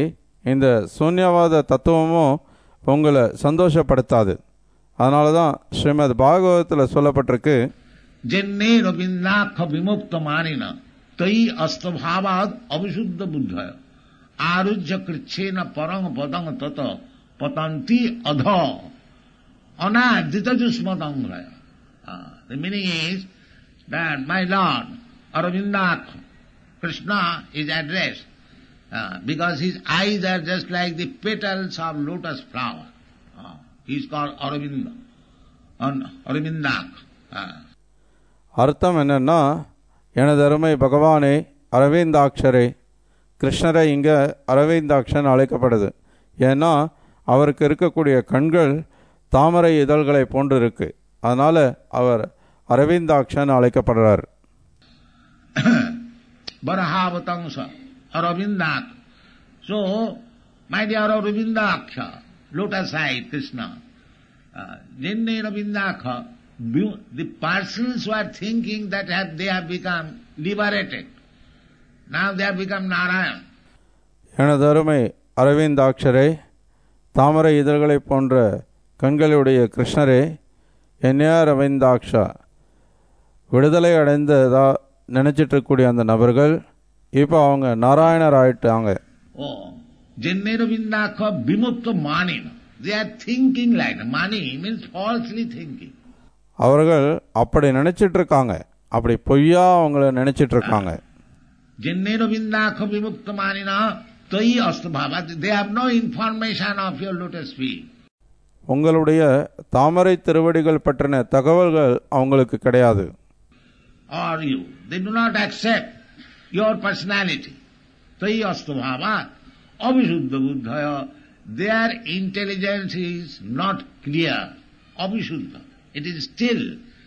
இந்த சூன்யவாத தத்துவமும் உங்களை சந்தோஷப்படுத்தாது. அதனால தான் ஸ்ரீமத் பாகவதத்தில் சொல்லப்பட்டிருக்கு, ஜென்னே ரவிந்தாக்க விமுக்த மானின தை அஸ்தபாவாத் அவிசுத்த புத்த ஆருஜ்ய கிருச்சேன பரங் பதங் தத பதந்தி அத அநாதித ஜுஸ்மதங்ரய. The meaning is that my Lord Aravindak Krishna is addressed uh, because his eyes are just like the petals of lotus flower. Uh, he is called Aravinda, Aravindak. Uh. அர்த்தம் என்னன்னா, எனது அருமை பகவானே அரவிந்தாட்சரே. கிருஷ்ணரை இங்கே அரவிந்தாட்சன் அழைக்கப்படுது. ஏன்னா அவருக்கு இருக்கக்கூடிய கண்கள் தாமரை இதழ்களை போன்று இருக்கு. அதனால அவர் அரவிந்தாட்சன் அழைக்கப்படுறார். Barahavatangsa, Aravindak. So, my dear Aravindaksha, lotus-eyed Krishna, Jenne Ravindakha, the persons who are thinking that have, they have become liberated, now they have become Narayan. எனது அருமை அரவிந்தாட்சரே, தாமரை இதழ்களை போன்ற கண்களுடைய கிருஷ்ணரே, என்னையா அரவிந்தாட்சா, விடுதலை அடைந்ததா நினைச்சிட்டு இருக்கக்கூடிய அந்த நபர்கள் இப்போ அவங்க நாராயணர் ஆயிட்டாங்க. ஓ ஜென்னே ரவிந்தாக்க விமுக்த மானின. They are thinking like mani means falsely thinking. அவர்கள் அப்படி நினைச்சிட்டு இருக்காங்க, அப்படி பொய்யா அவங்கள நினைச்சிட்டு இருக்காங்க. ஜென்னே ரவிந்தாக்க விமுக்த மானினா தை அஸ்தபாவ. They have no information of your lotus feet. உங்களுடைய தாமரை திருவடிகள் பற்றின தகவல்கள் அவங்களுக்கு கிடையாது. Or you, they do not accept your personality. Tai astabhava abhishuddha buddhaya. Their intelligence is not clear. Abhishuddha. It is still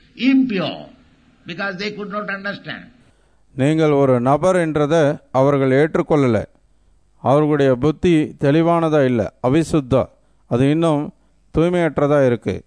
impure because they could not understand. நீங்கள் ஒரு நபர் என்றதை அவர்கள் ஏற்றுக்கொள்ளலை. அவர்களுடைய புத்தி தெளிவானதா இல்லை, அவிசுத்தா, அது இன்னும் தூய்மையற்றதா இருக்கு.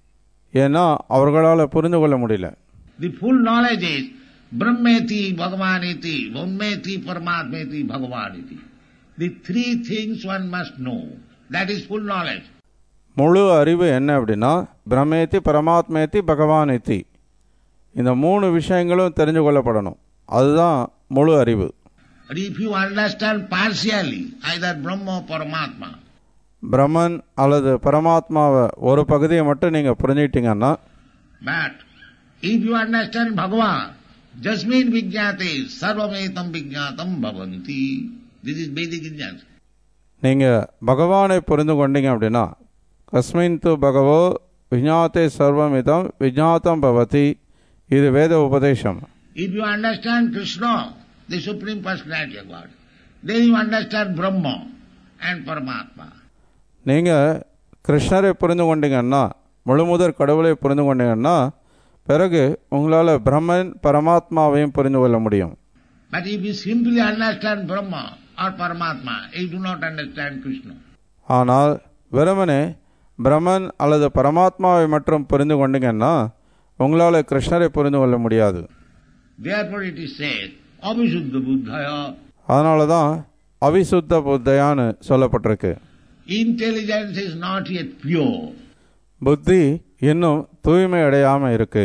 ஏன்னா அவர்களால் புரிந்து கொள்ள முடியல. The full knowledge is Brahmeti, Bhagavaniti, Brahmeti, Paramatmeti, Bhagavaniti. The three things one must know. That is full knowledge. முழு அறிவு என்ன அப்படின்னா, பிரம்மேதி, பரமாத்மேதி, பகவானிதி, இந்த மூணு விஷயங்களும் தெரிஞ்சு கொள்ளப்படணும். அதுதான் முழு அறிவு. But if you understand partially, either Brahma or Paramatma, பிரம்மன் அல்லது பரமாத்மாவை ஒரு பகுதியை மட்டும் நீங்க புரிஞ்சிட்டீங்கன்னா, but if you understand Bhagavan, Jasmin Vijñāte, Sarvametam Vijñātam Bhavanti. This is Vedic Vijñāna. நீங்க பகவானை புரிந்து கொண்டீங்க அப்படின்னா, கஸ்மின் து பகவோ விஜாத்தே சர்வமிதம் விஜாத்தம் பவதி, இது வேத உபதேசம். If you understand Krishna, the Supreme Personality of God, then you understand Brahma and Paramatma. நீங்க கிருஷ்ணரை புரிந்து கொண்டீங்கன்னா, முழுமுதற் கடவுளை புரிந்து கொண்டீங்கன்னா, பிறகு உங்களால் பிரம்மன் பரமாத்மாவையும் புரிந்து கொள்ள முடியும். But if you simply understand Brahma or Paramatma, you do not understand Krishna. ஆனால் வெறுமனே பிரம்மன் அல்லது பரமாத்மாவை மட்டும் புரிந்து கொண்டீங்கன்னா உங்களால் கிருஷ்ணரை புரிந்து கொள்ள முடியாது. Therefore it is said, Abhishuddha Buddhaya. அதனால தான் அவிசுத்த புத்தையான்னு சொல்லப்பட்டிருக்கு. Intelligence is not yet pure. புத்தி இன்னும் தூய்மை அடையாம இருக்கு.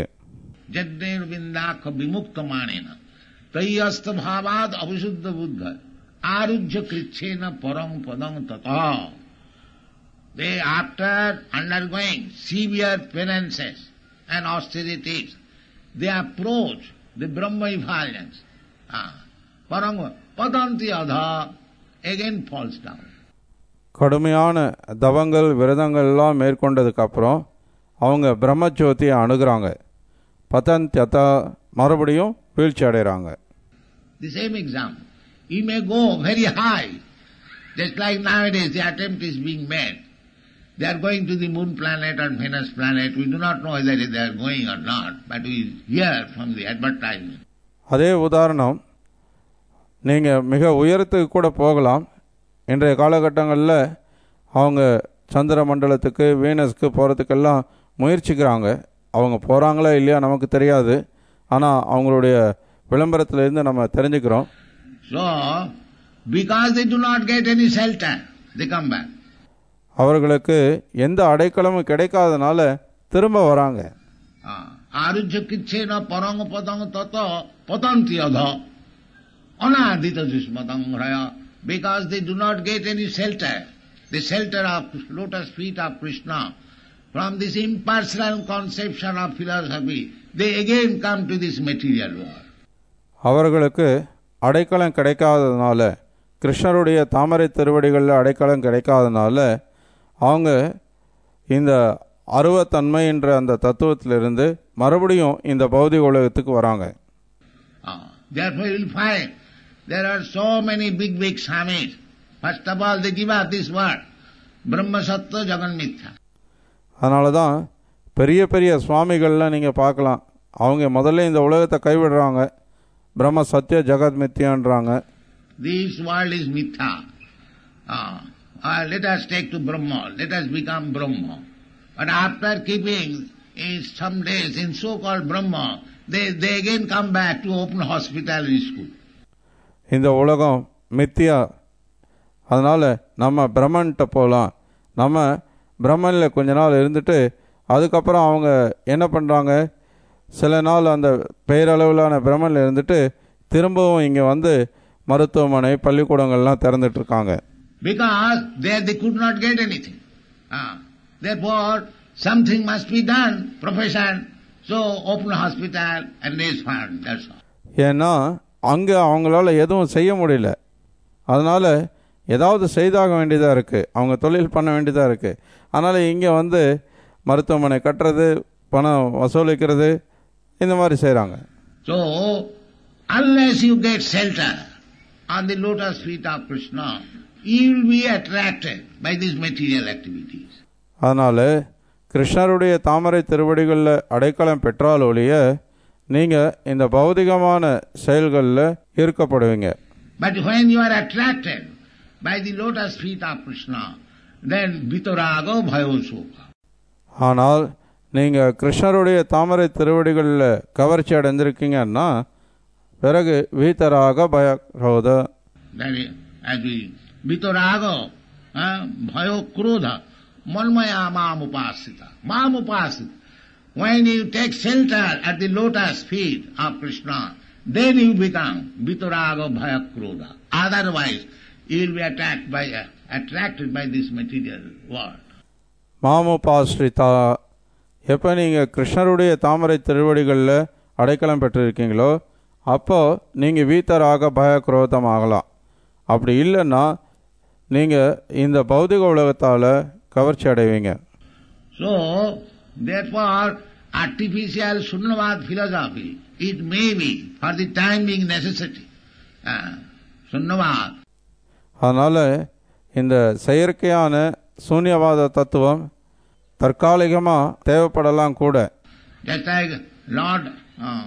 Jadner vindaka vimukta manena tayyasta bhavad abhishuddha buddha arujya krichena param padam tata. They, after undergoing severe penances and austerities, they approach the Brahma effulgence. Param padanti adha, again falls down. கடுமையான தவங்கள் விரதங்கள்லாம் மேற்கொண்டதுக்கு அப்புறம் அவங்க பிரம்மஜோதியை அணுகிறாங்க. பதந்தியதா, மறுபடியும் வீழ்ச்சி அடைகிறாங்க. The same example. You may go very high, just like nowadays the attempt is being made. They are going to the moon planet or Venus planet. We do not know whether they are going or not, but we hear from the advertisement. அதே உதாரணம், நீங்கள் மிக உயரத்துக்கு கூட போகலாம். இன்றைய காலகட்டங்களில் அவங்க சந்திர மண்டலத்துக்கு, வீனஸ்க்கு போகிறதுக்கெல்லாம் முயற்சிக்கிறாங்க. அவங்க போகிறாங்களா இல்லையா நமக்கு தெரியாது, ஆனால் அவங்களுடைய விளம்பரத்திலிருந்து நம்ம தெரிஞ்சுக்கிறோம். So, because they do not get any shelter, they come back. அவர்களுக்கு எந்த அடைக்கலமும் கிடைக்காதனால திரும்ப வராங்க. ஆருஜ்யக்கிச்சேன பரங்க பதங்க தத்தோ பதந்தியதோ அநாதித ஜுஷ்மதங்ரயா, because they do not get any shelter, the shelter of lotus feet of Krishna. From this impersonal conception of philosophy, they again come to this material world. அவர்களுக்கு அடைக்கலம் கிடைக்காததுனால, கிருஷ்ணருடைய தாமரை திருவடிகளில் அடைக்கலம் கிடைக்காதனால அவங்க இந்த அருவத்தன்மை என்ற அந்த தத்துவத்திலிருந்து மறுபடியும் இந்த பௌதிக உலகத்துக்கு வராங்க. Therefore you will find there are so many big big swamis. First of all they give up this word, Brahma Sattva Jagan Mithya. அதனால தான் பெரிய பெரிய சுவாமிகள்லாம் நீங்கள் பார்க்கலாம், அவங்க முதல்ல இந்த உலகத்தை கைவிடுறாங்க, பிரம்ம சத்திய ஜகத் மித்யான்றாங்க. This world is Mithya. Uh, uh, let us take to Brahma, let us become Brahma. But after keeping in some days in so-called Brahma, they, they again come back to open hospital and school. இந்த உலகம் மித்தியா, அதனால் நம்ம பிரம்மன்ட்ட போகலாம், நம்ம பிரம்மனில் கொஞ்ச நாள் இருந்துட்டு அதுக்கப்புறம் அவங்க என்ன பண்ணுறாங்க, சில நாள் அந்த பெயரளவிலான பிரம்மனில் இருந்துட்டு திரும்பவும் இங்கே வந்து மருத்துவமனை பள்ளிக்கூடங்கள்லாம் திறந்துட்டுருக்காங்க. Because there they could not get anything. Ah. Therefore, something must be done, profession, so open hospital and raise fund, that's all. ஏன்னா அங்கே அவங்களால எதுவும் செய்ய முடியல, அதனால் ஏதாவது செய்தாக வேண்டியதாக இருக்குது, அவங்க தொழில் பண்ண வேண்டியதாக இருக்குது. அதனால் இங்கே வந்து மருத்துவமனை கட்டுறது, பணம் வசூலிக்கிறது, இந்த மாதிரி செய்கிறாங்க. So, unless you get shelter on the lotus feet of Krishna, you will be attracted by these material activities. அதனால் கிருஷ்ணருடைய தாமரை திருவடிகளில் அடைக்கலம் பெற்றால் ஒழிய நீங்கள் இந்த பௌதிகமான செயல்களில் ஈர்க்கப்படுவீங்க. But when you are attracted by the lotus feet of Krishna, then vitarago bhayo soka. ஆனால் நீங்கள் கிருஷ்ணருடைய தாமரை திருவடிகளில் கவர்ச்சி அடைந்திருக்கீங்கன்னா பிறகு வீத்தராக பயக்ரோத, vitarago bhayo krodha manmaya mam upasita, mam upasita. When you take shelter at the lotus feet of Krishna, then you become vitarago bhaya krodha. Otherwise, you will be attacked by, uh, attracted by this material world. மாமுபாஸ்ரிதா, எப்போ நீங்கள் கிருஷ்ணருடைய தாமரை திருவடிகளில் அடைக்கலம் பெற்றிருக்கீங்களோ அப்போ நீங்கள் வீத்தராக பய குரோதம் ஆகலாம். அப்படி இல்லைன்னா நீங்கள் இந்த பௌதிக உலகத்தால் கவர்ச்சி அடைவீங்க. So, therefore, artificial Sunnavad philosophy, it may be for the time being necessity. Uh, Sunnavad. அதனால் இந்த செயற்கையான சூன்யவாத தத்துவம் தற்காலிகமாக தேவைப்படலாம் கூட. Just like Lord uh,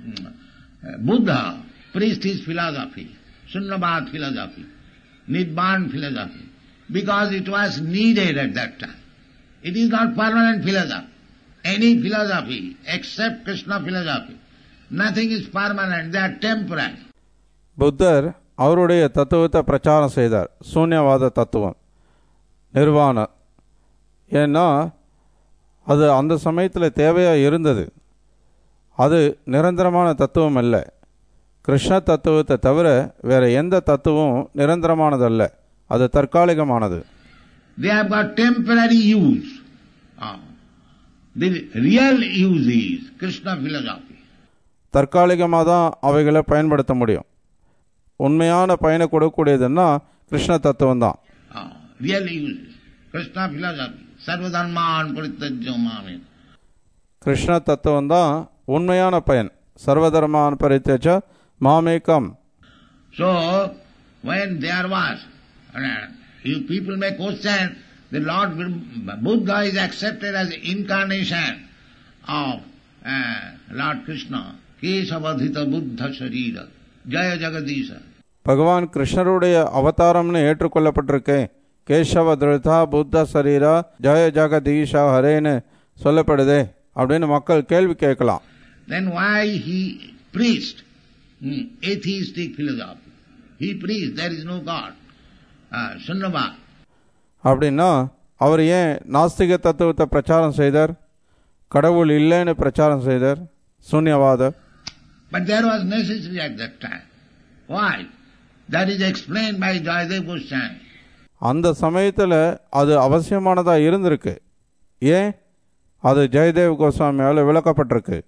Buddha preached his philosophy, Sunnavad philosophy, Nibbana philosophy, because it was needed at that time. It is not permanent philosophy. Any philosophy except Krishna philosophy, nothing is permanent, they are temporary. புத்தர் அவருடைய தத்துவத்தை பிரச்சாரம் செய்தார், சூன்யவாத தத்துவம், நிர்வாண. ஏன்னா அது அந்த சமயத்தில் தேவையாக இருந்தது, அது நிரந்தரமான தத்துவம் அல்ல. கிருஷ்ண தத்துவத்தை தவிர வேற எந்த தத்துவமும் நிரந்தரமானதல்ல, அது தற்காலிகமானது. They have got temporary use. Ah. The real use is Krishna philosophy. தற்காலிகமாக தான் அவைகளை பயன்படுத்த முடியும். உண்மையான பயனை கொடுக்கக்கூடியதுன்னா கிருஷ்ண தத்துவம் தான். Ah. Real use is Krishna philosophy. Sarvadharman parityajya mame. Krishna தத்துவம் தான் உண்மையான பயன். சர்வதர்மான் பரித்யஜ மாமேகம். So, when there was, you people may question, the Lord Buddha is accepted as incarnation of uh, Lord Krishna. Kesavadhita Buddha Sharira. Jaya Jagadisha. பகவான் கிருஷ்ணருடைய அவதாரம்னு ஏற்றுக்கொள்ளப்பட்டிருக்கேன். கேசவத்ருதா புத்த சரீரா ஜய ஜகதீஷா ஹரேன்னு சொல்லப்படுதே அப்படின்னு மக்கள் கேள்வி கேட்கலாம். Then why he preached hmm, atheistic philosophy? He preached there is no God. Uh, Sunnava. அப்படின்னா அவர் ஏன் நாஸ்திக தத்துவத்தை பிரச்சாரம் செய்தார்? கடவுள் இல்லைன்னு பிரச்சாரம் செய்தார், சூன்யவாத. But there was necessary at that time. Why? That is explained by Jayadeva Goswami. அந்த சமயத்தில் அது அவசியமானதாக இருந்திருக்கு. ஏன்? அது ஜெயதேவ் கோஸ்வாமியால் விளக்கப்பட்டிருக்கு.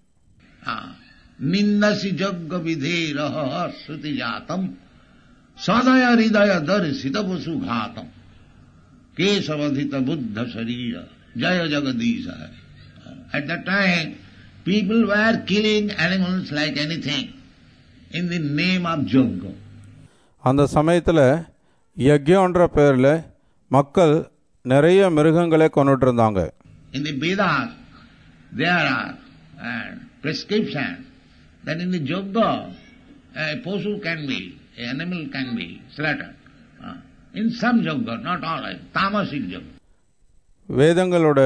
நிந்தசி ஜக்க விதேரஹ ஸ்ருதி ஜாதம் சதய ஹிருதய தரிசித வசுகாதம் கேசவதித புத்த சரீர ஜய ஜகதீஷ. At that time, people were killing animals like anything in the name of Jagga. அந்த சமயத்தில் யக்யன்ற பேரில் மக்கள் நிறைய மிருகங்களை கொண்டுட்டு இருந்தாங்க. In the Vedas, there are uh, prescriptions that in the Jagga, a posu can be, an animal can be slaughtered. Uh, in some Jagga, not all, tamasic Jagga. வேதங்களோட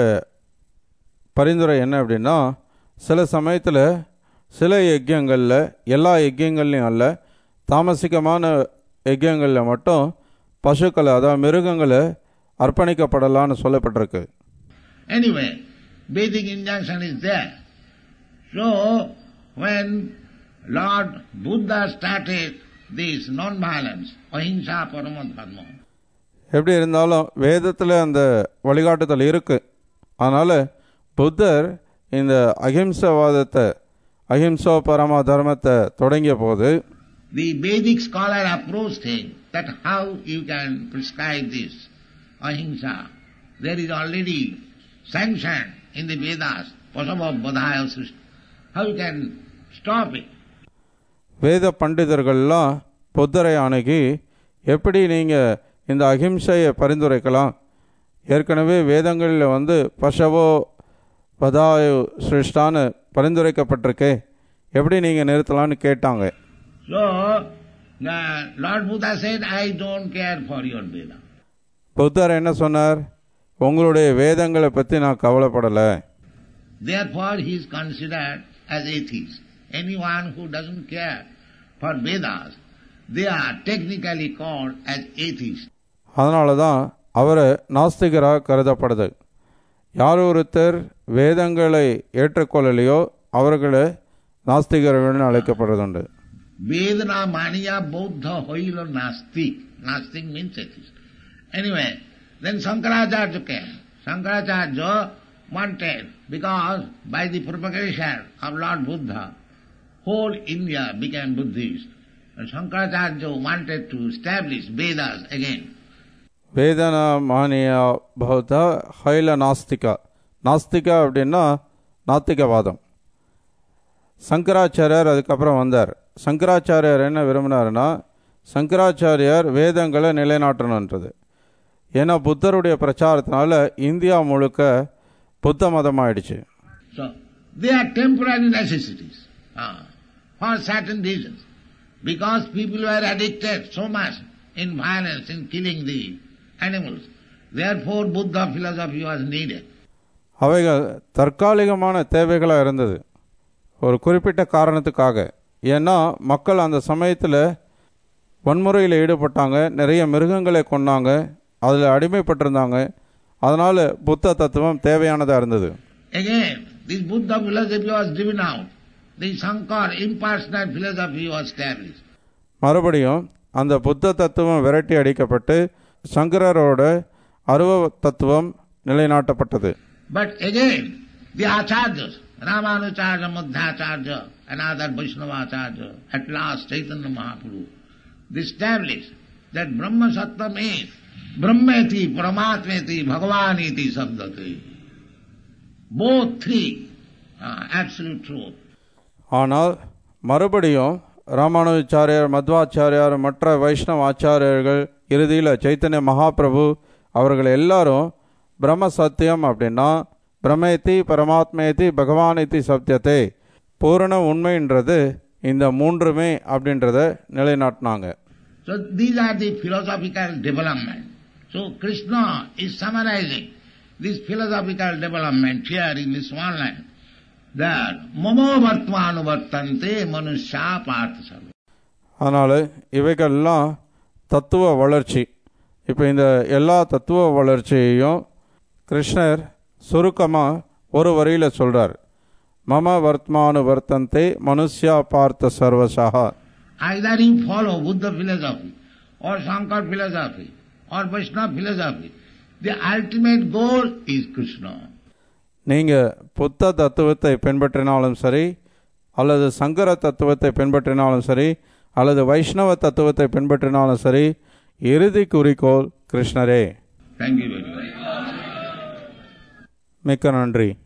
பரிந்துரை என்ன அப்படின்னா, சில சமயத்தில் சில யஜ்யங்களில், எல்லா யஜ்யங்கள்லையும் அல்ல, தாமசிகமான யஜ்யங்களில் மட்டும் பசுக்களை, அதாவது மிருகங்களை அர்ப்பணிக்கப்படலான்னு சொல்லப்பட்டிருக்கு. Anyway, Vedic injunction is there. So, when Lord Buddha started this non-violence, ahimsa paramadharma. எப்படி இருந்தாலும் வேதத்தில் அந்த வழிகாட்டுதல் இருக்கு. அதனால் புத்தர் இந்த அஹிம்சவாதத்தை, அஹிம்சா பரம தர்மத்தை தொடங்கிய போது the Vedic scholar approached him that how you can prescribe this ahimsa. There is already sanctioned in the Vedas, pasava badhaya srishti. How you can stop it? வேத பண்டிதர்கள்லாம் புத்தரை அணுகி, எப்படி நீங்கள் இந்த அஹிம்சையை பரிந்துரைக்கலாம்? ஏற்கனவே வேதங்களில் வந்து பசவோ பதாயு சிருஷ்டான்னு பரிந்துரைக்கப்பட்டிருக்கே, எப்படி நீங்கள் நிறுத்தலான்னு கேட்டாங்க. So, the Lord Buddha said, I don't care for your Veda. புத்தர் என்ன சொன்னார்? உங்களுடைய வேதங்களை பற்றி நான் கவலைப்படலை. Therefore, he is considered as atheist. Anyone who doesn't care for Vedas, they are technically called as atheists. அதனால தான் அவரை நாஸ்திகராக கருதப்படுது. யார் ஒருத்தர் வேதங்களை ஏற்றுக்கொள்ளலையோ அவர்களை நாஸ்திகர்கள் அழைக்கப்படுறதுண்டு. Vedana maniya Buddha hoila nastik. Nastik means atheist. Anyway, then Shankaracharya came. Shankaracharya wanted, because by the propagation of Lord Buddha, whole India became Buddhist. And Shankaracharya wanted to establish Vedas again. வேதனா மானியா பௌத்த ஹைல நாஸ்திகா. நாஸ்திகா அப்படின்னா நாத்திகவாதம். சங்கராச்சாரியார் அதுக்கப்புறம் வந்தார். சங்கராச்சாரியார் என்ன விரும்பினார்னா, சங்கராச்சாரியார் வேதங்களை நிலைநாட்டணுன்றது. ஏன்னா புத்தருடைய பிரச்சாரத்தினால இந்தியா முழுக்க புத்த மதம் ஆயிடுச்சு. So, they are temporary necessities uh, for certain reasons. Because people were addicted so much in violence, in killing the animals. Therefore, Buddha philosophy was needed. அவைகள் தற்காலிகமான தேவைகளாக இருந்தது, ஒரு குறிப்பிட்ட காரணத்துக்காக. ஏன்னா மக்கள் அந்த சமயத்தில் வன்முறையில் ஈடுபட்டாங்க, நிறைய மிருகங்களை கொன்னாங்க, அதில் அடிமைப்பட்டிருந்தாங்க. அதனால் புத்த தத்துவம் தேவையானதாக இருந்தது. Again, this Buddha philosophy was driven out. The Shankar impersonal philosophy was established. மறுபடியும் அந்த புத்த தத்துவம் விரட்டி அடிக்கப்பட்டு சங்கரரோட அருவ தத்துவம் நிலைநாட்டப்பட்டது. But again, the acharyas, Ramanujarya, Madhacharya, and other Vaishnavacharya, at last Chaitanya Mahaprabhu, they established that Brahma Sattva means Brahmeti, Paramatmeti, Bhagavaniti Sabdati. Both three are absolute truth. ஆனால் மறுபடியும் ராமானுஜாச்சாரியார், மத்வாச்சாரியார், மற்ற வைஷ்ணவ ஆச்சாரியர்கள், இறுதியில் சைத்தன்ய மகாபிரபு அவர்கள் எல்லாரும் பிரம்ம சத்தியம் அப்படின்னா பிரமேதி பரமாத்மேதி பகவானிதி சத்தியத்தை, பூரண உண்மைன்றது இந்த மூன்றுமே அப்படின்றத நிலைநாட்டினாங்க. So these are the philosophical development. So Krishna is summarizing this philosophical development here in this one line. That mamo vartmanu vartante manusya partha. அதனால் இவைகள்லாம் தத்துவ வளர்ச்சி, இப்போ இந்த எல்லா தத்துவ வளர்ச்சியையும் கிருஷ்ணர் சுருக்கமாக ஒரு வரியில் சொல்கிறார். மம வர்த்மானு வர்த்தந்தே மனுஷ்யா பார்த்த சர்வசா. Either you follow Buddha philosophy or Shankar philosophy or Vaishnava philosophy, the ultimate goal is Krishna. நீங்கள் புத்த தத்துவத்தை பின்பற்றினாலும் சரி, அல்லது சங்கர தத்துவத்தை பின்பற்றினாலும் சரி, அல்லது வைஷ்ணவ தத்துவத்தை பின்பற்றினாலும் சரி, இறுதி குறிக்கோள் கிருஷ்ணரே. Thank you very much. மிக்க நன்றி.